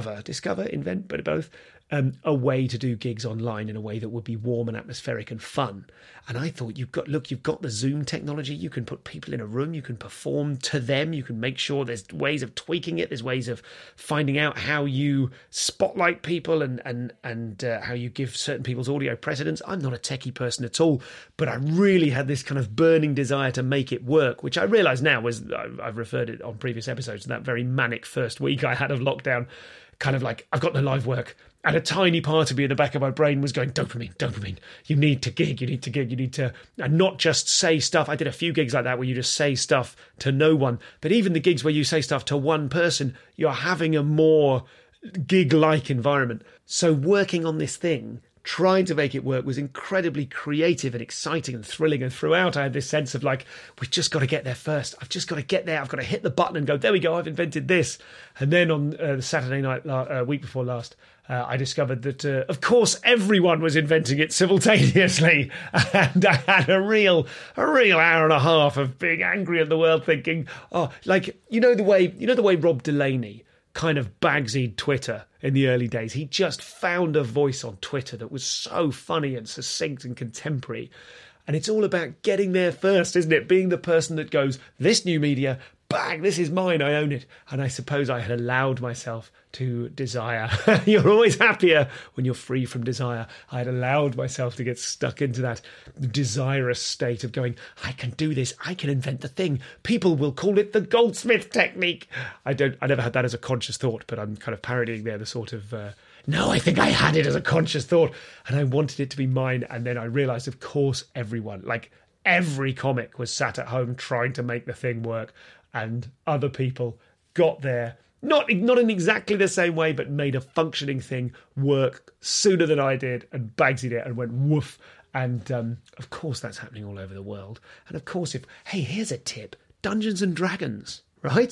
[SPEAKER 1] invent, but both, a way to do gigs online in a way that would be warm and atmospheric and fun. And I thought, you've got the Zoom technology. You can put people in a room. You can perform to them. You can make sure there's ways of tweaking it. There's ways of finding out how you spotlight people and how you give certain people's audio precedence. I'm not a techie person at all, but I really had this kind of burning desire to make it work, which I realise now was, I've referred it on previous episodes, that very manic first week I had of lockdown, kind of like, I've got no live work. And a tiny part of me in the back of my brain was going, dopamine. You need to gig. You need to, and not just say stuff. I did a few gigs like that where you just say stuff to no one. But even the gigs where you say stuff to one person, you're having a more gig-like environment. So working on this thing, trying to make it work, was incredibly creative and exciting and thrilling. And throughout, I had this sense of like, we've just got to get there first. I've just got to get there. I've got to hit the button and go, there we go, I've invented this. And then on the Saturday night, week before last, I discovered that, of course, everyone was inventing it simultaneously. And I had a real hour and a half of being angry at the world, thinking, oh, like, you know the way Rob Delaney kind of bagsied Twitter in the early days. He just found a voice on Twitter that was so funny and succinct and contemporary. And it's all about getting there first, isn't it? Being the person that goes, this new media, bang, this is mine, I own it. And I suppose I had allowed myself to desire. You're always happier when you're free from desire. I had allowed myself to get stuck into that desirous state of going, I can do this, I can invent the thing. People will call it the Goldsmith technique. I never had that as a conscious thought, but I'm kind of parodying there the sort of, no, I think I had it as a conscious thought and I wanted it to be mine. And then I realised, of course, everyone, like every comic was sat at home trying to make the thing work, and other people got there, not in exactly the same way, but made a functioning thing work sooner than I did and bagsied it and went woof. And of course that's happening all over the world. And of course, here's a tip, Dungeons and Dragons, right?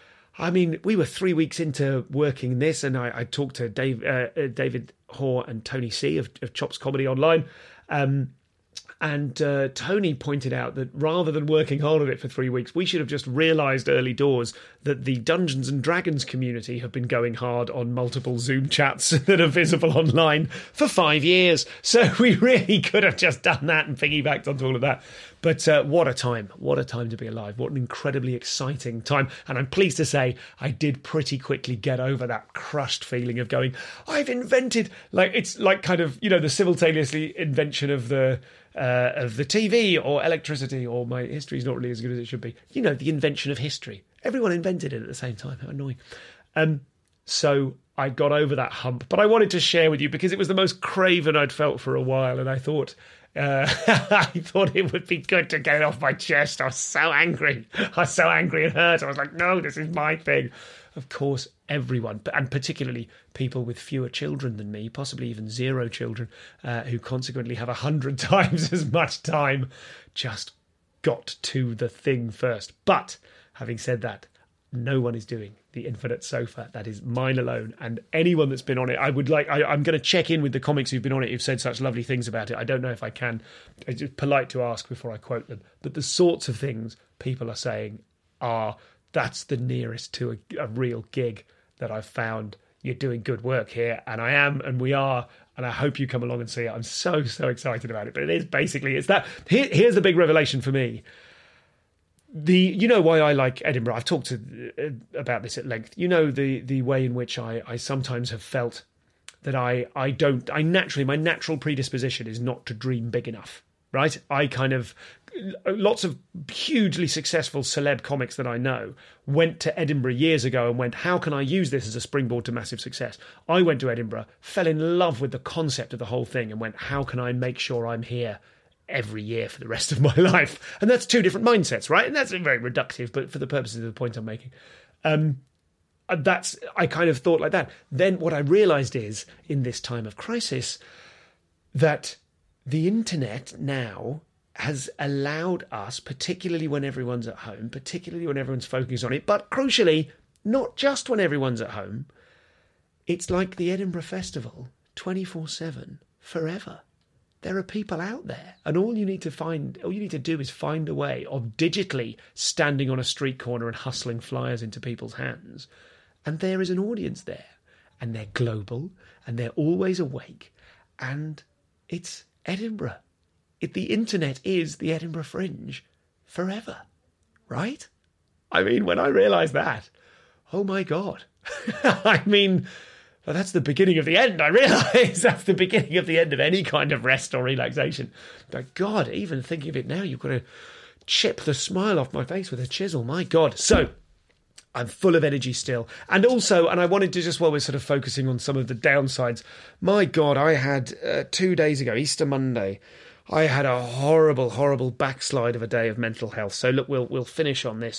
[SPEAKER 1] I mean, we were 3 weeks into working this, and I talked to David Hoare and Tony C of Chops Comedy Online, and Tony pointed out that rather than working hard on it for 3 weeks, we should have just realised early doors that the Dungeons and Dragons community have been going hard on multiple Zoom chats that are visible online for 5 years. So we really could have just done that and piggybacked onto all of that. But what a time to be alive. What an incredibly exciting time. And I'm pleased to say I did pretty quickly get over that crushed feeling of going, I've invented, like, it's like kind of, you know, the simultaneously invention of the TV or electricity, or my history is not really as good as it should be. You know, the invention of history. Everyone invented it at the same time. How annoying. So I got over that hump. But I wanted to share with you because it was the most craven I'd felt for a while, and I thought I thought it would be good to get it off my chest. I was so angry. I was so angry and hurt. I was like, no, this is my thing. Of course, everyone, and particularly people with fewer children than me, possibly even 0 children, who consequently have 100 times as much time, just got to the thing first. But having said that, no one is doing the Infinite Sofa. That is mine alone. And anyone that's been on it, I'm going to check in with the comics who've been on it, who've said such lovely things about it. I don't know if I can. It's just polite to ask before I quote them. But the sorts of things people are saying are, that's the nearest to a real gig that I've found. You're doing good work here, and I am, and we are, and I hope you come along and see it. I'm so excited about it. But it is basically, it's that. Here's the big revelation for me. You know why I like Edinburgh. I've talked about this at length. You know the way in which I sometimes have felt that I naturally, my natural predisposition is not to dream big enough. Right? Lots of hugely successful celeb comics that I know went to Edinburgh years ago and went, how can I use this as a springboard to massive success? I went to Edinburgh, fell in love with the concept of the whole thing and went, how can I make sure I'm here every year for the rest of my life? And that's 2 different mindsets, right? And that's very reductive, but for the purposes of the point I'm making. I kind of thought like that. Then what I realised is, in this time of crisis, that the internet now has allowed us, particularly when everyone's at home, particularly when everyone's focused on it, but crucially, not just when everyone's at home, it's like the Edinburgh Festival, 24/7, forever. There are people out there, and all you need to do is find a way of digitally standing on a street corner and hustling flyers into people's hands, and there is an audience there, and they're global, and they're always awake, and it's Edinburgh. The internet is the Edinburgh Fringe forever, right? I mean, when I realised that, oh my God. I mean, well, that's the beginning of the end, I realise. That's the beginning of the end of any kind of rest or relaxation. But God, even thinking of it now, you've got to chip the smile off my face with a chisel. My God. So I'm full of energy still. And also, and I wanted to just, while we're sort of focusing on some of the downsides, my God, I had 2 days ago, Easter Monday, I had a horrible, horrible backslide of a day of mental health. So look, we'll finish on this.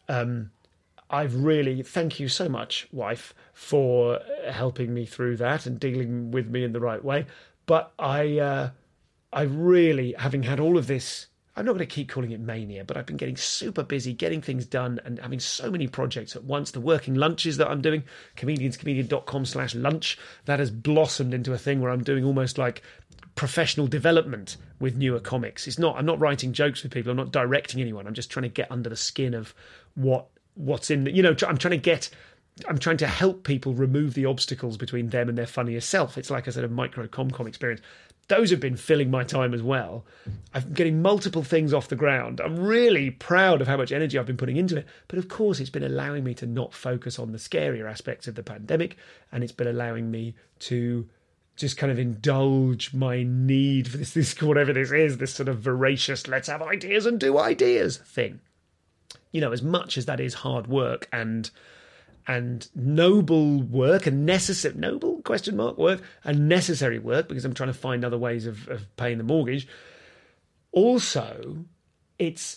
[SPEAKER 1] I've really, thank you so much, wife, for helping me through that and dealing with me in the right way. But I really, having had all of this, I'm not going to keep calling it mania, but I've been getting super busy, getting things done and having so many projects at once. The working lunches that I'm doing, comedianscomedian.com/lunch, that has blossomed into a thing where I'm doing almost like professional development with newer comics. I'm not writing jokes with people. I'm not directing anyone. I'm just trying to get under the skin of what's in the, I'm trying to help people remove the obstacles between them and their funniest self. It's like a sort of micro com experience. Those have been filling my time as well. I'm getting multiple things off the ground. I'm really proud of how much energy I've been putting into it. But of course, it's been allowing me to not focus on the scarier aspects of the pandemic. And it's been allowing me to just kind of indulge my need for this whatever this is, this sort of voracious, let's have ideas and do ideas thing. As much as that is hard work and noble work and necessary, noble question mark work and necessary work, because I'm trying to find other ways of paying the mortgage. Also, it's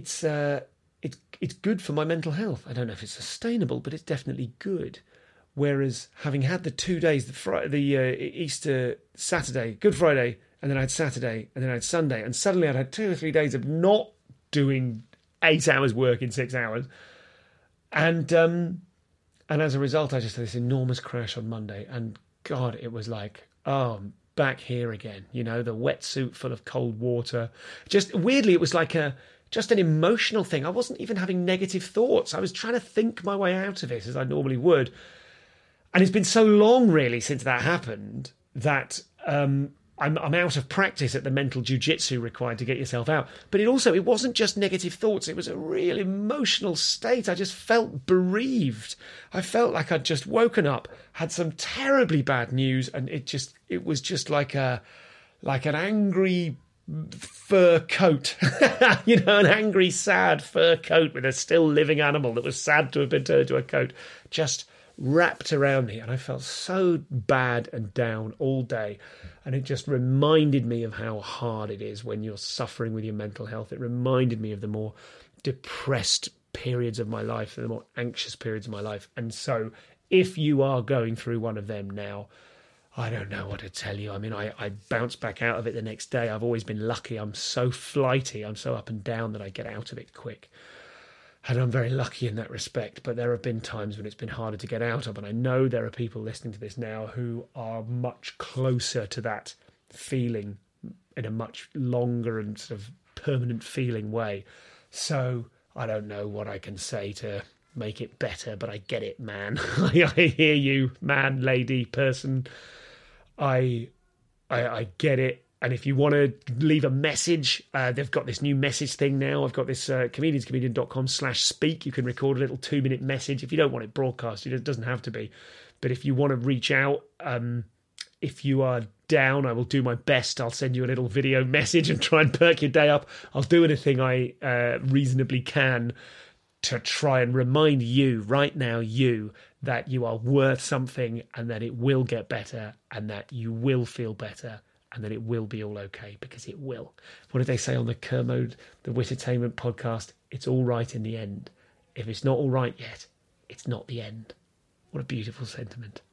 [SPEAKER 1] good for my mental health. I don't know if it's sustainable, but it's definitely good. Whereas having had the 2 days, the Easter Saturday, Good Friday, and then I had Saturday, and then I had Sunday, and suddenly I'd had 2 or 3 days of not doing 8 hours work in 6 hours. And as a result, I just had this enormous crash on Monday. And God, it was like, oh, I'm back here again. The wetsuit full of cold water. Just weirdly, it was like just an emotional thing. I wasn't even having negative thoughts. I was trying to think my way out of it as I normally would. And it's been so long, really, since that happened that I'm out of practice at the mental jiu-jitsu required to get yourself out. But it wasn't just negative thoughts. It was a real emotional state. I just felt bereaved. I felt like I'd just woken up, had some terribly bad news, and it was just like an angry fur coat, an angry, sad fur coat with a still living animal that was sad to have been turned to a coat, just wrapped around me, and I felt so bad and down all day. And it just reminded me of how hard it is when you're suffering with your mental health. It reminded me of the more depressed periods of my life, the more anxious periods of my life. And so if you are going through one of them now, I don't know what to tell you. I mean, I bounced back out of it the next day. I've always been lucky. I'm so flighty. I'm so up and down that I get out of it quick. And I'm very lucky in that respect. But there have been times when it's been harder to get out of. And I know there are people listening to this now who are much closer to that feeling in a much longer and sort of permanent feeling way. So I don't know what I can say to make it better, but I get it, man. I hear you, man, lady, person. I get it. And if you want to leave a message, they've got this new message thing now. I've got this comedianscomedian.com/speak. You can record a little 2-minute message. If you don't want it broadcasted, it doesn't have to be. But if you want to reach out, if you are down, I will do my best. I'll send you a little video message and try and perk your day up. I'll do anything I reasonably can to try and remind you right now, that you are worth something and that it will get better and that you will feel better and that it will be all okay, because it will. What did they say on the Kermode, the Wittertainment podcast? It's all right in the end. If it's not all right yet, it's not the end. What a beautiful sentiment.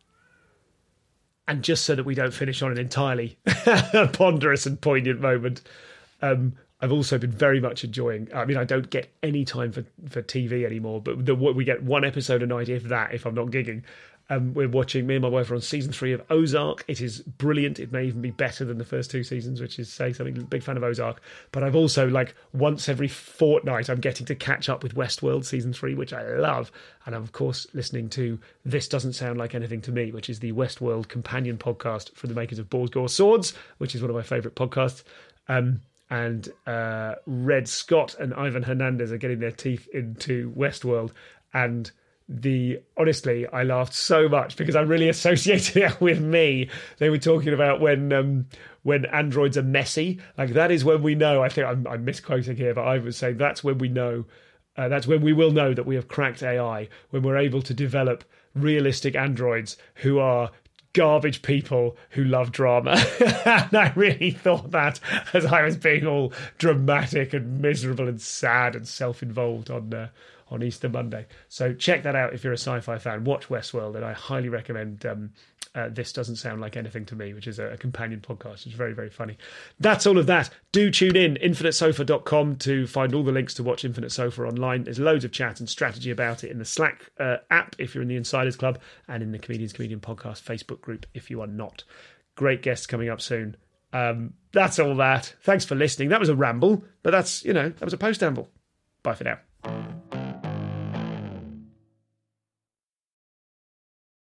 [SPEAKER 1] And just so that we don't finish on an entirely ponderous and poignant moment, I've also been very much enjoying, I mean, I don't get any time for TV anymore, but we get one episode a night, if I'm not gigging. We're watching, me and my wife are on season 3 of Ozark. It is brilliant. It may even be better than the first 2 seasons, which is saying something. Big fan of Ozark. But I've also, like, once every fortnight, I'm getting to catch up with Westworld season 3, which I love. And I'm, of course, listening to This Doesn't Sound Like Anything to Me, which is the Westworld companion podcast from the makers of Balls Gore Swords, which is one of my favourite podcasts. And Red Scott and Ivan Hernandez are getting their teeth into Westworld. And honestly, I laughed so much because I really associated it with me. They were talking about when androids are messy. Like, that is when we know, I think I'm misquoting here, but I would say that's when we know, that's when we will know that we have cracked AI, when we're able to develop realistic androids who are garbage people who love drama. And I really thought that as I was being all dramatic and miserable and sad and self-involved on Easter Monday. So check that out if you're a sci-fi fan. Watch Westworld, and I highly recommend This Doesn't Sound Like Anything to Me, which is a companion podcast. It's very, very funny. That's all of that. Do tune in, infinitesofa.com, to find all the links to watch Infinite Sofa online. There's loads of chat and strategy about it in the Slack app if you're in the Insiders Club, and in the Comedians Comedian Podcast Facebook group if you are not. Great guests coming up soon. That's all that. Thanks for listening. That was a ramble, but that was a post-amble. Bye for now.